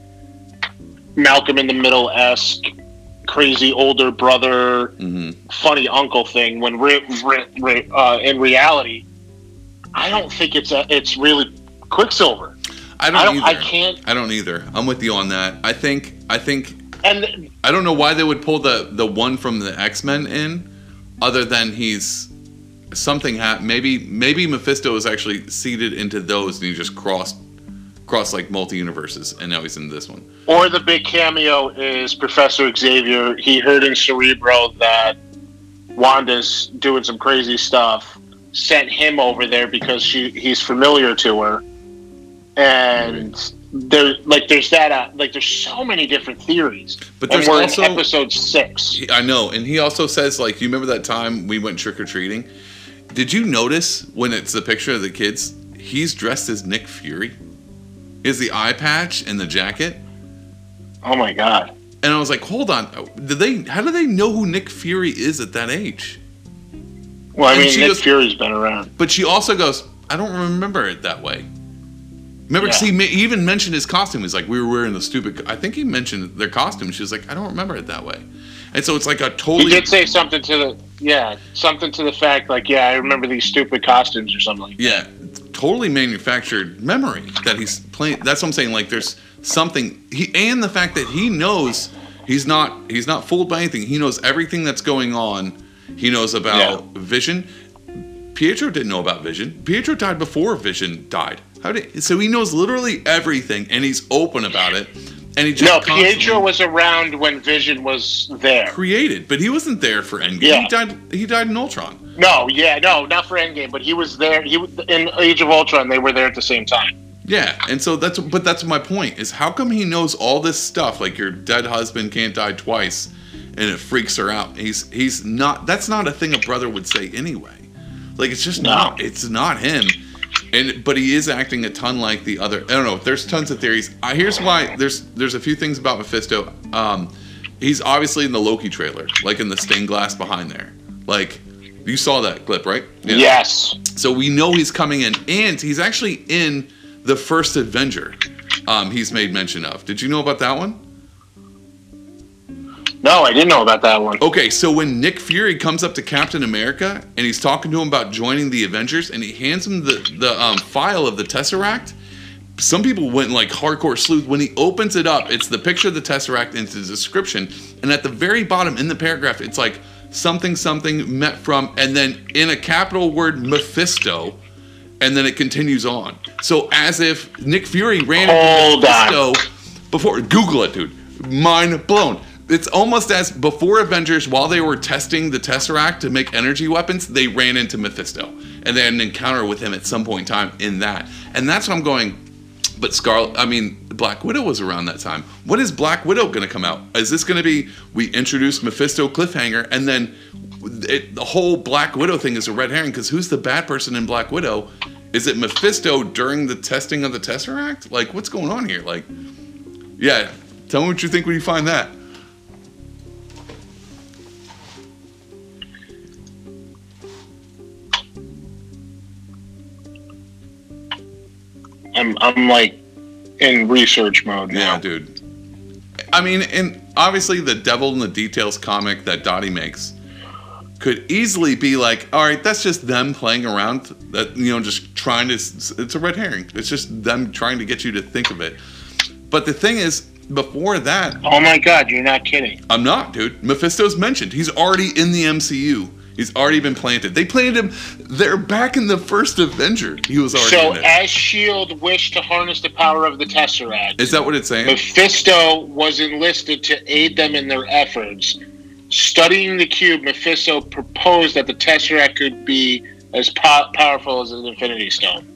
[SPEAKER 3] Malcolm in the Middle esque crazy older brother,
[SPEAKER 4] hmm
[SPEAKER 3] funny uncle thing. When re- re- re- uh, in reality, I don't think it's a, it's really Quicksilver.
[SPEAKER 4] I don't,
[SPEAKER 3] I don't.
[SPEAKER 4] either.
[SPEAKER 3] I can't.
[SPEAKER 4] I don't either. I'm with you on that. I think. I think.
[SPEAKER 3] And
[SPEAKER 4] I don't know why they would pull the the one from the X-Men in, other than he's something happened. Maybe maybe Mephisto is actually seeded into those, and he just crossed crossed like multi universes, and now he's in this one.
[SPEAKER 3] or the big cameo is Professor Xavier. He heard in Cerebro that Wanda's doing some crazy stuff. Sent him over there because she he's familiar to her, and there like there's that uh, like there's so many different theories.
[SPEAKER 4] But
[SPEAKER 3] and
[SPEAKER 4] there's
[SPEAKER 3] we're
[SPEAKER 4] also-
[SPEAKER 3] in episode six.
[SPEAKER 4] He- I know, and he also says, like, you remember that time we went trick or treating? Did you notice when it's the picture of the kids? He's dressed as Nick Fury. He has the eye patch and the jacket,
[SPEAKER 3] Oh my god!
[SPEAKER 4] and I was like, hold on, did they? How do they know who Nick Fury is at that age?
[SPEAKER 3] Well, I
[SPEAKER 4] And
[SPEAKER 3] mean,
[SPEAKER 4] she
[SPEAKER 3] Nick
[SPEAKER 4] goes-
[SPEAKER 3] Fury's been around.
[SPEAKER 4] But she also goes, I don't remember it that way. Remember, 'cause
[SPEAKER 3] Yeah.
[SPEAKER 4] he, ma- he even mentioned his costume. He's like, we were wearing the stupid. I think he mentioned their costume. She was like, I don't remember it that way. And so it's like a
[SPEAKER 3] He
[SPEAKER 4] totally.
[SPEAKER 3] did say something to the yeah something to the fact like yeah I remember these stupid costumes or something like that.
[SPEAKER 4] Yeah, totally manufactured memory that he's playing. That's what I'm saying. Like, there's something he and the fact that he knows he's not he's not fooled by anything. He knows everything that's going on. He knows about Vision. Pietro didn't know about Vision. Pietro died before Vision died. How did so he knows literally everything, and he's open about it. And he just
[SPEAKER 3] No,
[SPEAKER 4] constantly
[SPEAKER 3] Pietro was around when Vision was there.
[SPEAKER 4] created, but he wasn't there for Endgame.
[SPEAKER 3] Yeah.
[SPEAKER 4] He died. He died in Ultron.
[SPEAKER 3] No, yeah, no, not for Endgame, but he was there. He was- in Age of Ultron. They were there at the same time.
[SPEAKER 4] Yeah, and so that's but that's my point is how come he knows all this stuff like your dead husband can't die twice, and it freaks her out. He's he's not. That's not a thing a brother would say anyway. Like, it's just
[SPEAKER 3] No.
[SPEAKER 4] not. It's not him. And but he is acting a ton like the other. I don't know. There's tons of theories. Uh, here's why. There's there's a few things about Mephisto. Um, he's obviously in the Loki trailer, like in the stained glass behind there. Like you saw that clip, right?
[SPEAKER 3] Yeah. Yes.
[SPEAKER 4] So we know he's coming in, and he's actually in the first Avenger. Um, he's made mention of. Did you know about that one?
[SPEAKER 3] No, I didn't know about that one.
[SPEAKER 4] Okay, so when Nick Fury comes up to Captain America and he's talking to him about joining the Avengers, and he hands him the the um, file of the Tesseract, some people went like hardcore sleuth. When he opens it up, it's the picture of the Tesseract and the description, and at the very bottom in the paragraph, it's like something something met from, and then in a capital word Mephisto, and then it continues on. So as if Nick Fury ran
[SPEAKER 3] Hold
[SPEAKER 4] into Mephisto
[SPEAKER 3] on.
[SPEAKER 4] before. Google it, dude. Mind blown. It's almost as before Avengers, while they were testing the Tesseract to make energy weapons, they ran into Mephisto. And they had an encounter with him at some point in time in that. And that's what I'm going, but Scarlet, I mean, Black Widow was around that time. When is Black Widow going to come out? Is this going to be, we introduce Mephisto cliffhanger, and then it, the whole Black Widow thing is a red herring, because who's the bad person in Black Widow? Is it Mephisto during the testing of the Tesseract? Like, what's going on here? Like, yeah, tell me what you think when you find that.
[SPEAKER 3] I'm I'm like in research mode now.
[SPEAKER 4] Yeah, dude. I mean, and obviously the Devil in the Details comic that Dottie makes could easily be like, all right, that's just them playing around. That, you know, just trying to. It's a red herring. It's just them trying to get you to think of it. But the thing is, before that,
[SPEAKER 3] oh my God, you're not kidding.
[SPEAKER 4] I'm not, dude. Mephisto's mentioned. He's already in the M C U. He's already been planted. They planted him. They're back in the first Avenger. He was already
[SPEAKER 3] so
[SPEAKER 4] in it.
[SPEAKER 3] as S H I E L D wished to harness the power of the Tesseract,
[SPEAKER 4] Is that what it's saying?
[SPEAKER 3] Mephisto was enlisted to aid them in their efforts. Studying the cube, Mephisto proposed that the Tesseract could be as po- powerful as an Infinity Stone.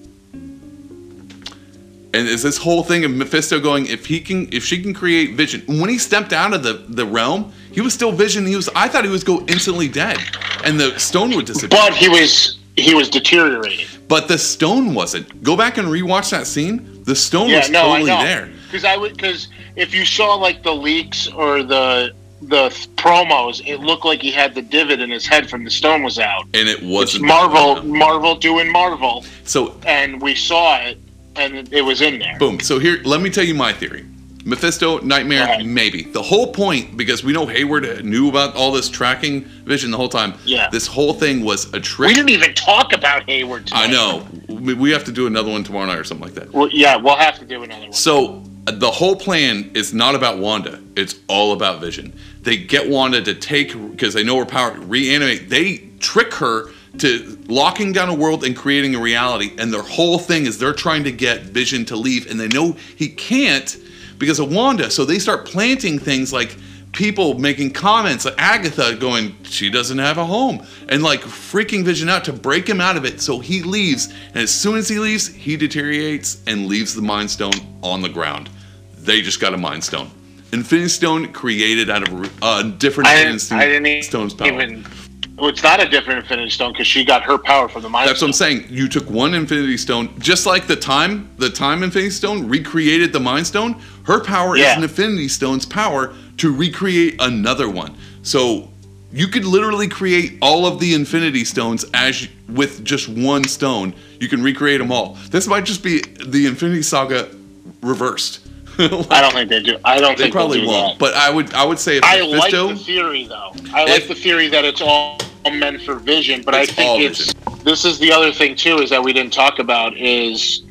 [SPEAKER 4] And is this whole thing of Mephisto going, if he can, if she can create Vision? When he stepped out of the, the realm, he was still Vision. He was. I thought he was go instantly dead, and the stone would disappear.
[SPEAKER 3] But he was he was deteriorating.
[SPEAKER 4] But the stone wasn't. Go back and rewatch that scene. The stone
[SPEAKER 3] Yeah,
[SPEAKER 4] was
[SPEAKER 3] no,
[SPEAKER 4] totally
[SPEAKER 3] I know.
[SPEAKER 4] there.
[SPEAKER 3] Because I would because if you saw like the leaks or the the th- promos, it looked like he had the divot in his head from the stone was out.
[SPEAKER 4] And it wasn't.
[SPEAKER 3] It's Marvel, Marvel doing Marvel,
[SPEAKER 4] So
[SPEAKER 3] and we saw it, and it was in there.
[SPEAKER 4] boom. So here, let me tell you my theory. Mephisto, Nightmare,
[SPEAKER 3] Right.
[SPEAKER 4] maybe. The whole point, because we know Hayward knew about all this tracking Vision the whole time.
[SPEAKER 3] Yeah.
[SPEAKER 4] This whole thing was a trick.
[SPEAKER 3] We didn't even talk about Hayward tonight.
[SPEAKER 4] I know. We we have to do another one tomorrow night or something like that.
[SPEAKER 3] Well, yeah, we'll have to do another one.
[SPEAKER 4] So the whole plan is not about Wanda. It's all about Vision. They get Wanda to take, because they know her power, reanimate. They trick her to locking down a world and creating a reality. And their whole thing is they're trying to get Vision to leave. And they know he can't because of Wanda. So they start planting things like people making comments, like Agatha going, she doesn't have a home. And like freaking Vision out to break him out of it. So he leaves. And as soon as he leaves, he deteriorates and leaves the Mind Stone on the ground. They just got a Mind Stone. Infinity Stone created out of a uh, different
[SPEAKER 3] I
[SPEAKER 4] Infinity
[SPEAKER 3] didn't, I didn't
[SPEAKER 4] Stone's power.
[SPEAKER 3] even. Well, it's not a different Infinity Stone because she got her power from the Mind
[SPEAKER 4] That's what I'm
[SPEAKER 3] Stone.
[SPEAKER 4] saying. You took one Infinity Stone, just like the time, the time Infinity Stone recreated the Mind Stone. Her power
[SPEAKER 3] Yeah.
[SPEAKER 4] is an Infinity Stone's power to recreate another one. So you could literally create all of the Infinity Stones as with just one stone. You can recreate them all. This might just be the Infinity Saga reversed. Like,
[SPEAKER 3] I don't think they do. I don't
[SPEAKER 4] they
[SPEAKER 3] think
[SPEAKER 4] probably
[SPEAKER 3] they'll do
[SPEAKER 4] won't.
[SPEAKER 3] that.
[SPEAKER 4] But I would, I would say if
[SPEAKER 3] I
[SPEAKER 4] Mephisto,
[SPEAKER 3] like the theory, though. I like
[SPEAKER 4] If-
[SPEAKER 3] the theory that it's all meant for Vision. But
[SPEAKER 4] It's
[SPEAKER 3] I
[SPEAKER 4] all
[SPEAKER 3] think it's. This is the other thing too, is that we didn't talk about is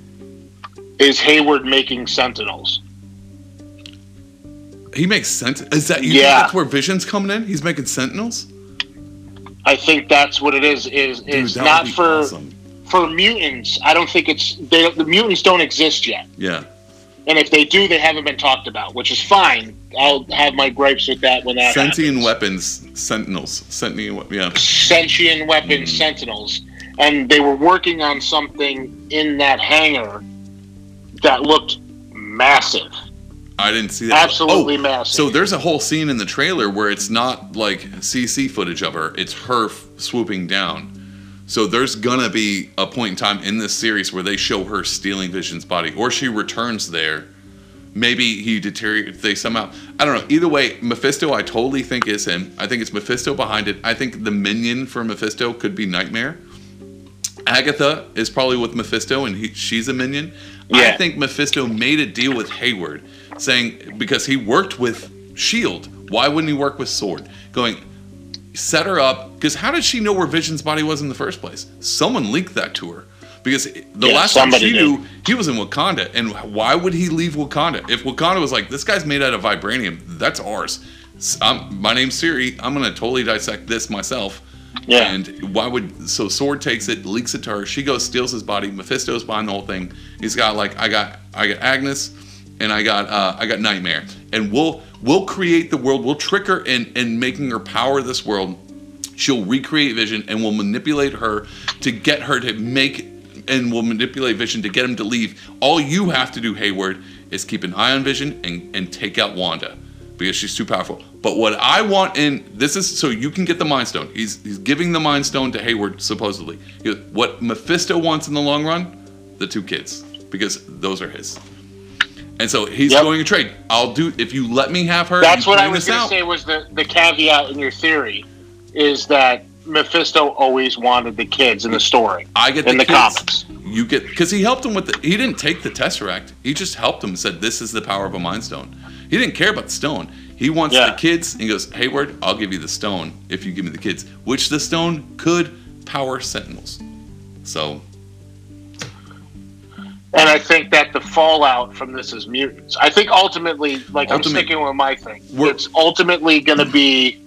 [SPEAKER 3] is Hayward making Sentinels.
[SPEAKER 4] he makes sense. Is that you
[SPEAKER 3] Yeah.
[SPEAKER 4] think that's where Vision's coming in? He's making Sentinels.
[SPEAKER 3] I think that's what it is. Is
[SPEAKER 4] Dude,
[SPEAKER 3] is
[SPEAKER 4] that
[SPEAKER 3] not
[SPEAKER 4] would be
[SPEAKER 3] for
[SPEAKER 4] awesome.
[SPEAKER 3] for mutants. I don't think it's they. The mutants don't exist yet.
[SPEAKER 4] Yeah.
[SPEAKER 3] And if they do, they haven't been talked about, which is fine. I'll have my gripes with that when that
[SPEAKER 4] Sentient
[SPEAKER 3] happens.
[SPEAKER 4] weapons, Sentinels, Sentient, we- yeah.
[SPEAKER 3] Sentient weapons,
[SPEAKER 4] Mm.
[SPEAKER 3] Sentinels. And they were working on something in that hangar that looked massive.
[SPEAKER 4] I didn't see that.
[SPEAKER 3] Absolutely
[SPEAKER 4] Oh,
[SPEAKER 3] massive.
[SPEAKER 4] So there's a whole scene in the trailer where it's not like C C footage of her; it's her f- swooping down. So there's gonna be a point in time in this series where they show her stealing Vision's body, or she returns there. Maybe he deteriorates. They somehow, I don't know. Either way, Mephisto, I totally think is him. I think it's Mephisto behind it. I think the minion for Mephisto could be Nightmare. Agatha is probably with Mephisto, and he, she's a minion.
[SPEAKER 3] Yeah.
[SPEAKER 4] I think Mephisto made a deal with Hayward, saying because he worked with Shield, why wouldn't he work with Sword? Going, set her up, because how did she know where Vision's body was in the first place? Someone leaked that to her. Because the
[SPEAKER 3] Yeah,
[SPEAKER 4] last time she
[SPEAKER 3] somebody
[SPEAKER 4] knew, he was in Wakanda. And why would he leave Wakanda? If Wakanda was like, this guy's made out of vibranium, that's ours. S- I'm, my name's Siri. I'm going to totally dissect this myself.
[SPEAKER 3] Yeah.
[SPEAKER 4] And why would... So Sword takes it, leaks it to her. She goes, steals his body. Mephisto's behind the whole thing. He's got like, I got I got Agnes, and I got uh, I got Nightmare. And we'll we'll create the world. We'll trick her in, in making her power this world. She'll recreate Vision, and we'll manipulate her to get her to make... And we'll manipulate Vision to get him to leave. All you have to do, Hayward, is keep an eye on Vision and, and take out Wanda. Because she's too powerful. But what I want in... This is so you can get the Mind Stone. He's he's giving the Mind Stone to Hayward, supposedly. He goes, what Mephisto wants in the long run? The two kids. Because those are his. And so he's
[SPEAKER 3] Yep.
[SPEAKER 4] going to trade. I'll do... If you let me have her...
[SPEAKER 3] That's
[SPEAKER 4] you
[SPEAKER 3] what I
[SPEAKER 4] plan
[SPEAKER 3] was
[SPEAKER 4] this
[SPEAKER 3] going to
[SPEAKER 4] out,
[SPEAKER 3] say was the, the caveat in your theory is that Mephisto always wanted the kids in the story.
[SPEAKER 4] I get
[SPEAKER 3] in
[SPEAKER 4] the,
[SPEAKER 3] the
[SPEAKER 4] kids.
[SPEAKER 3] comics.
[SPEAKER 4] You get... Because he helped him with the... He didn't take the Tesseract. He just helped him and said, this is the power of a Mind Stone. He didn't care about the stone. He wants
[SPEAKER 3] Yeah.
[SPEAKER 4] the kids. And he goes, Hayward, I'll give you the stone if you give me the kids. Which the stone could power Sentinels. So...
[SPEAKER 3] And I think that the fallout from this is mutants. I think ultimately, like
[SPEAKER 4] Ultimate-
[SPEAKER 3] I'm sticking with my thing.
[SPEAKER 4] We're-
[SPEAKER 3] It's ultimately going to be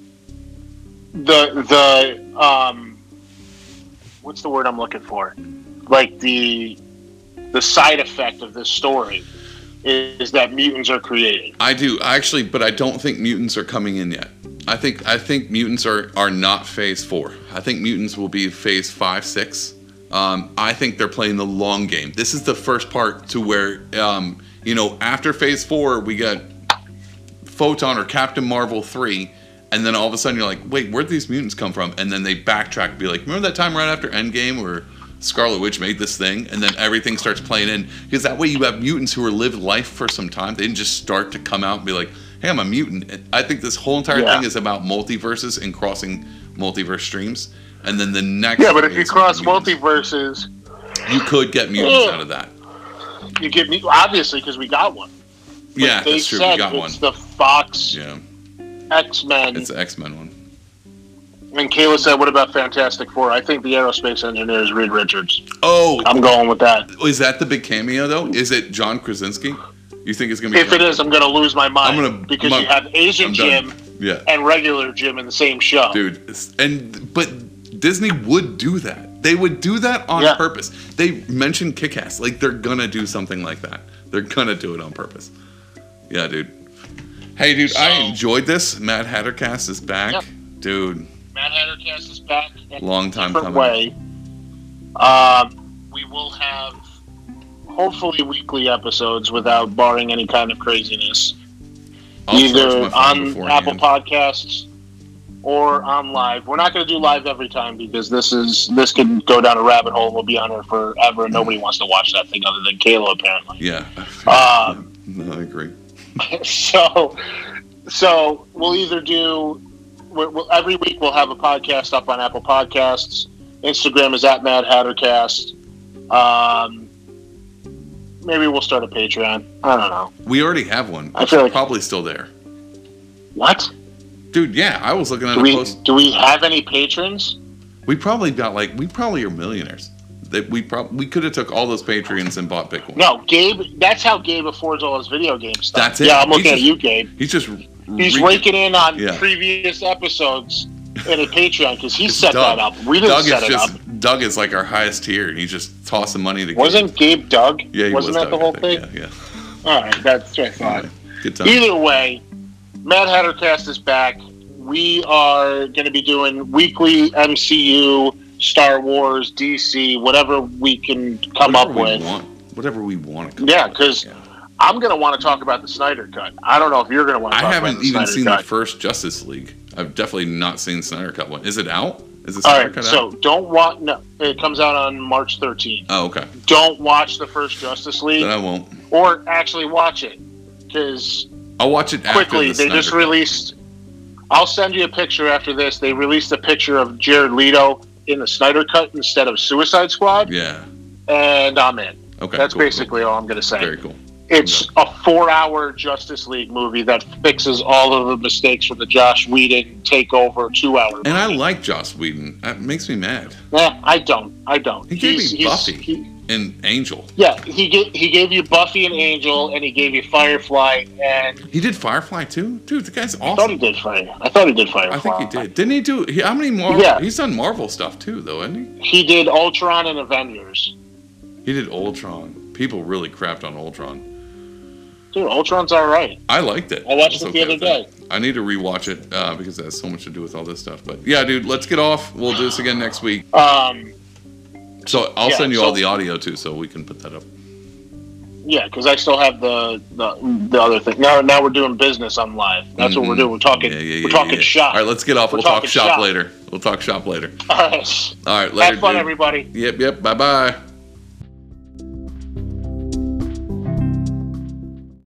[SPEAKER 3] the the um, what's the word I'm looking for? Like the the side effect of this story is that mutants are created.
[SPEAKER 4] I do actually, but I don't think mutants are coming in yet. I think I think mutants are are not phase four. I think mutants will be phase five, six. Um, I think they're playing the long game. This is the first part to where um, you know after phase four we got Photon or Captain Marvel three, and then all of a sudden you're like, wait, where'd these mutants come from? And then they backtrack and be like, remember that time right after Endgame where Scarlet Witch made this thing, and then everything starts playing in, because that way you have mutants who are lived life for some time. They didn't just start to come out and be like, hey, I'm a mutant. I think this whole entire
[SPEAKER 3] Yeah.
[SPEAKER 4] thing is about multiverses and crossing multiverse streams. And then the next
[SPEAKER 3] Yeah, but if you
[SPEAKER 4] phase
[SPEAKER 3] cross
[SPEAKER 4] of mutants,
[SPEAKER 3] multiverses,
[SPEAKER 4] you could get mutants
[SPEAKER 3] Yeah.
[SPEAKER 4] out of that.
[SPEAKER 3] you get me obviously because we got one. But
[SPEAKER 4] Yeah,
[SPEAKER 3] they
[SPEAKER 4] that's true.
[SPEAKER 3] said
[SPEAKER 4] We got one.
[SPEAKER 3] it's the Fox
[SPEAKER 4] Yeah,
[SPEAKER 3] X-Men.
[SPEAKER 4] it's the X-Men one.
[SPEAKER 3] And Kayla said, what about Fantastic Four? I think the aerospace engineer is Reed Richards.
[SPEAKER 4] Oh,
[SPEAKER 3] I'm going with that.
[SPEAKER 4] is that the big cameo though? Is it John Krasinski? You think it's gonna be?
[SPEAKER 3] If it is, I'm going to lose my mind.
[SPEAKER 4] I'm gonna-
[SPEAKER 3] because
[SPEAKER 4] my-
[SPEAKER 3] you have Asian
[SPEAKER 4] I'm
[SPEAKER 3] Jim
[SPEAKER 4] done. Yeah,
[SPEAKER 3] and regular Jim in the same show.
[SPEAKER 4] dude. it's- And but Disney would do that. They would do that on
[SPEAKER 3] Yeah.
[SPEAKER 4] purpose. They mentioned Kick-Ass. Like they're gonna do something like that. They're gonna do it on purpose. Yeah, dude. Hey, dude, I
[SPEAKER 3] So-
[SPEAKER 4] enjoyed this. Mad Hatter Cast is back,
[SPEAKER 3] Yep.
[SPEAKER 4] dude.
[SPEAKER 3] Matt Hattercast is back in
[SPEAKER 4] Long
[SPEAKER 3] a
[SPEAKER 4] time
[SPEAKER 3] different
[SPEAKER 4] coming.
[SPEAKER 3] way. Um, we will have hopefully weekly episodes without barring any kind of craziness.
[SPEAKER 4] I'll charge
[SPEAKER 3] Either
[SPEAKER 4] my phone
[SPEAKER 3] on
[SPEAKER 4] beforehand.
[SPEAKER 3] Apple Podcasts or on live. We're not going to do live every time because this is this can go down a rabbit hole. We'll be on here forever, and nobody wants to watch that thing other than Kayla, apparently.
[SPEAKER 4] Yeah.
[SPEAKER 3] Um,
[SPEAKER 4] no, I agree.
[SPEAKER 3] so, so we'll either do we'll, we'll, every week we'll have a podcast up on Apple Podcasts. Instagram is at Mad Hattercast. Um, maybe we'll start a Patreon. I don't know.
[SPEAKER 4] We already have one.
[SPEAKER 3] I
[SPEAKER 4] It's
[SPEAKER 3] feel like-
[SPEAKER 4] probably still there.
[SPEAKER 3] What?
[SPEAKER 4] Dude, yeah, I was looking at
[SPEAKER 3] Do
[SPEAKER 4] a
[SPEAKER 3] we
[SPEAKER 4] post.
[SPEAKER 3] do we have any patrons?
[SPEAKER 4] We probably got like we probably are millionaires. That we probably we could have took all those Patreons and bought Bitcoin.
[SPEAKER 3] No, Gabe. That's how Gabe affords all his video game stuff.
[SPEAKER 4] That's it.
[SPEAKER 3] Yeah, I'm looking
[SPEAKER 4] He's
[SPEAKER 3] at
[SPEAKER 4] just-
[SPEAKER 3] you, Gabe.
[SPEAKER 4] He's just
[SPEAKER 3] He's
[SPEAKER 4] re-
[SPEAKER 3] raking in on
[SPEAKER 4] Yeah.
[SPEAKER 3] previous episodes in a Patreon because he
[SPEAKER 4] It's
[SPEAKER 3] set
[SPEAKER 4] Doug.
[SPEAKER 3] that up. We didn't
[SPEAKER 4] Doug
[SPEAKER 3] set
[SPEAKER 4] is
[SPEAKER 3] it
[SPEAKER 4] just
[SPEAKER 3] up.
[SPEAKER 4] Doug is like our highest tier, and he just tossed the money to.
[SPEAKER 3] Wasn't Gabe Doug?
[SPEAKER 4] Yeah, he
[SPEAKER 3] Wasn't
[SPEAKER 4] was
[SPEAKER 3] that
[SPEAKER 4] Doug,
[SPEAKER 3] the whole
[SPEAKER 4] I
[SPEAKER 3] thing?
[SPEAKER 4] think. Yeah,
[SPEAKER 3] All right, that's what I
[SPEAKER 4] yeah.
[SPEAKER 3] thought.
[SPEAKER 4] Good time.
[SPEAKER 3] Either way, Mad Hattercast is back. We are going to be doing weekly M C U, Star Wars, D C, whatever we can come
[SPEAKER 4] Whatever
[SPEAKER 3] up
[SPEAKER 4] we
[SPEAKER 3] with.
[SPEAKER 4] want. Whatever we want to. Come
[SPEAKER 3] Yeah,
[SPEAKER 4] up with.
[SPEAKER 3] because
[SPEAKER 4] Yeah.
[SPEAKER 3] I'm going to want to talk about the Snyder Cut. I don't know if you're going to want to
[SPEAKER 4] I
[SPEAKER 3] talk
[SPEAKER 4] haven't
[SPEAKER 3] about the
[SPEAKER 4] even
[SPEAKER 3] Snyder
[SPEAKER 4] seen
[SPEAKER 3] Cut.
[SPEAKER 4] the first Justice League. I've definitely not seen Snyder Cut one. Is it out? Is the
[SPEAKER 3] All
[SPEAKER 4] Snyder
[SPEAKER 3] right,
[SPEAKER 4] cut
[SPEAKER 3] so
[SPEAKER 4] out?
[SPEAKER 3] don't watch. No, it comes out on March thirteenth.
[SPEAKER 4] Oh, okay.
[SPEAKER 3] Don't watch the first Justice League,
[SPEAKER 4] Then I won't.
[SPEAKER 3] or actually watch it, because
[SPEAKER 4] I'll watch it after
[SPEAKER 3] quickly
[SPEAKER 4] the
[SPEAKER 3] they
[SPEAKER 4] Snyder
[SPEAKER 3] just
[SPEAKER 4] cut.
[SPEAKER 3] released. I'll send you a picture after this. They released a picture of Jared Leto in the Snyder Cut instead of Suicide Squad,
[SPEAKER 4] Yeah.
[SPEAKER 3] and I'm in.
[SPEAKER 4] Okay.
[SPEAKER 3] That's
[SPEAKER 4] cool,
[SPEAKER 3] basically all I'm going to say.
[SPEAKER 4] cool. Very cool.
[SPEAKER 3] It's a four-hour Justice League movie that fixes all of the mistakes from the Josh Whedon takeover two-hour.
[SPEAKER 4] And I like Joss Whedon. That makes me mad.
[SPEAKER 3] Nah, I don't. I don't.
[SPEAKER 4] He gave
[SPEAKER 3] He's-
[SPEAKER 4] me
[SPEAKER 3] he's-
[SPEAKER 4] Buffy
[SPEAKER 3] he-
[SPEAKER 4] and Angel.
[SPEAKER 3] yeah, he gave he gave you Buffy and Angel, and he gave you Firefly, and
[SPEAKER 4] He did Firefly too, dude. The guy's
[SPEAKER 3] I thought he
[SPEAKER 4] awesome.
[SPEAKER 3] did Fire. I thought he did Firefly.
[SPEAKER 4] I think he did. Didn't he do? He, how many Marvel?
[SPEAKER 3] Yeah.
[SPEAKER 4] He's done Marvel stuff too, though, hasn't he?
[SPEAKER 3] He did Ultron and Avengers.
[SPEAKER 4] He did Ultron. People really crapped on Ultron.
[SPEAKER 3] Dude, Ultron's all right.
[SPEAKER 4] I liked it.
[SPEAKER 3] I watched
[SPEAKER 4] was
[SPEAKER 3] it the
[SPEAKER 4] okay
[SPEAKER 3] other
[SPEAKER 4] with it. I need to rewatch it uh, because it has so much to do with all this stuff. But yeah, dude, let's get off. We'll do this again next week.
[SPEAKER 3] Um,
[SPEAKER 4] So I'll
[SPEAKER 3] Yeah,
[SPEAKER 4] send you
[SPEAKER 3] so-
[SPEAKER 4] all the audio too, so we can put that up.
[SPEAKER 3] yeah, because I still have the, the the other thing. Now now we're doing business on live. That's what we're doing. We're talking.
[SPEAKER 4] Yeah, yeah, yeah,
[SPEAKER 3] we're talking
[SPEAKER 4] yeah.
[SPEAKER 3] shop.
[SPEAKER 4] All right, let's get off.
[SPEAKER 3] We're
[SPEAKER 4] We'll talk
[SPEAKER 3] talking
[SPEAKER 4] shop,
[SPEAKER 3] shop.
[SPEAKER 4] later. We'll talk shop later.
[SPEAKER 3] All right.
[SPEAKER 4] All right, later.
[SPEAKER 3] Have fun,
[SPEAKER 4] dude.
[SPEAKER 3] everybody.
[SPEAKER 4] Yep, yep. Bye bye.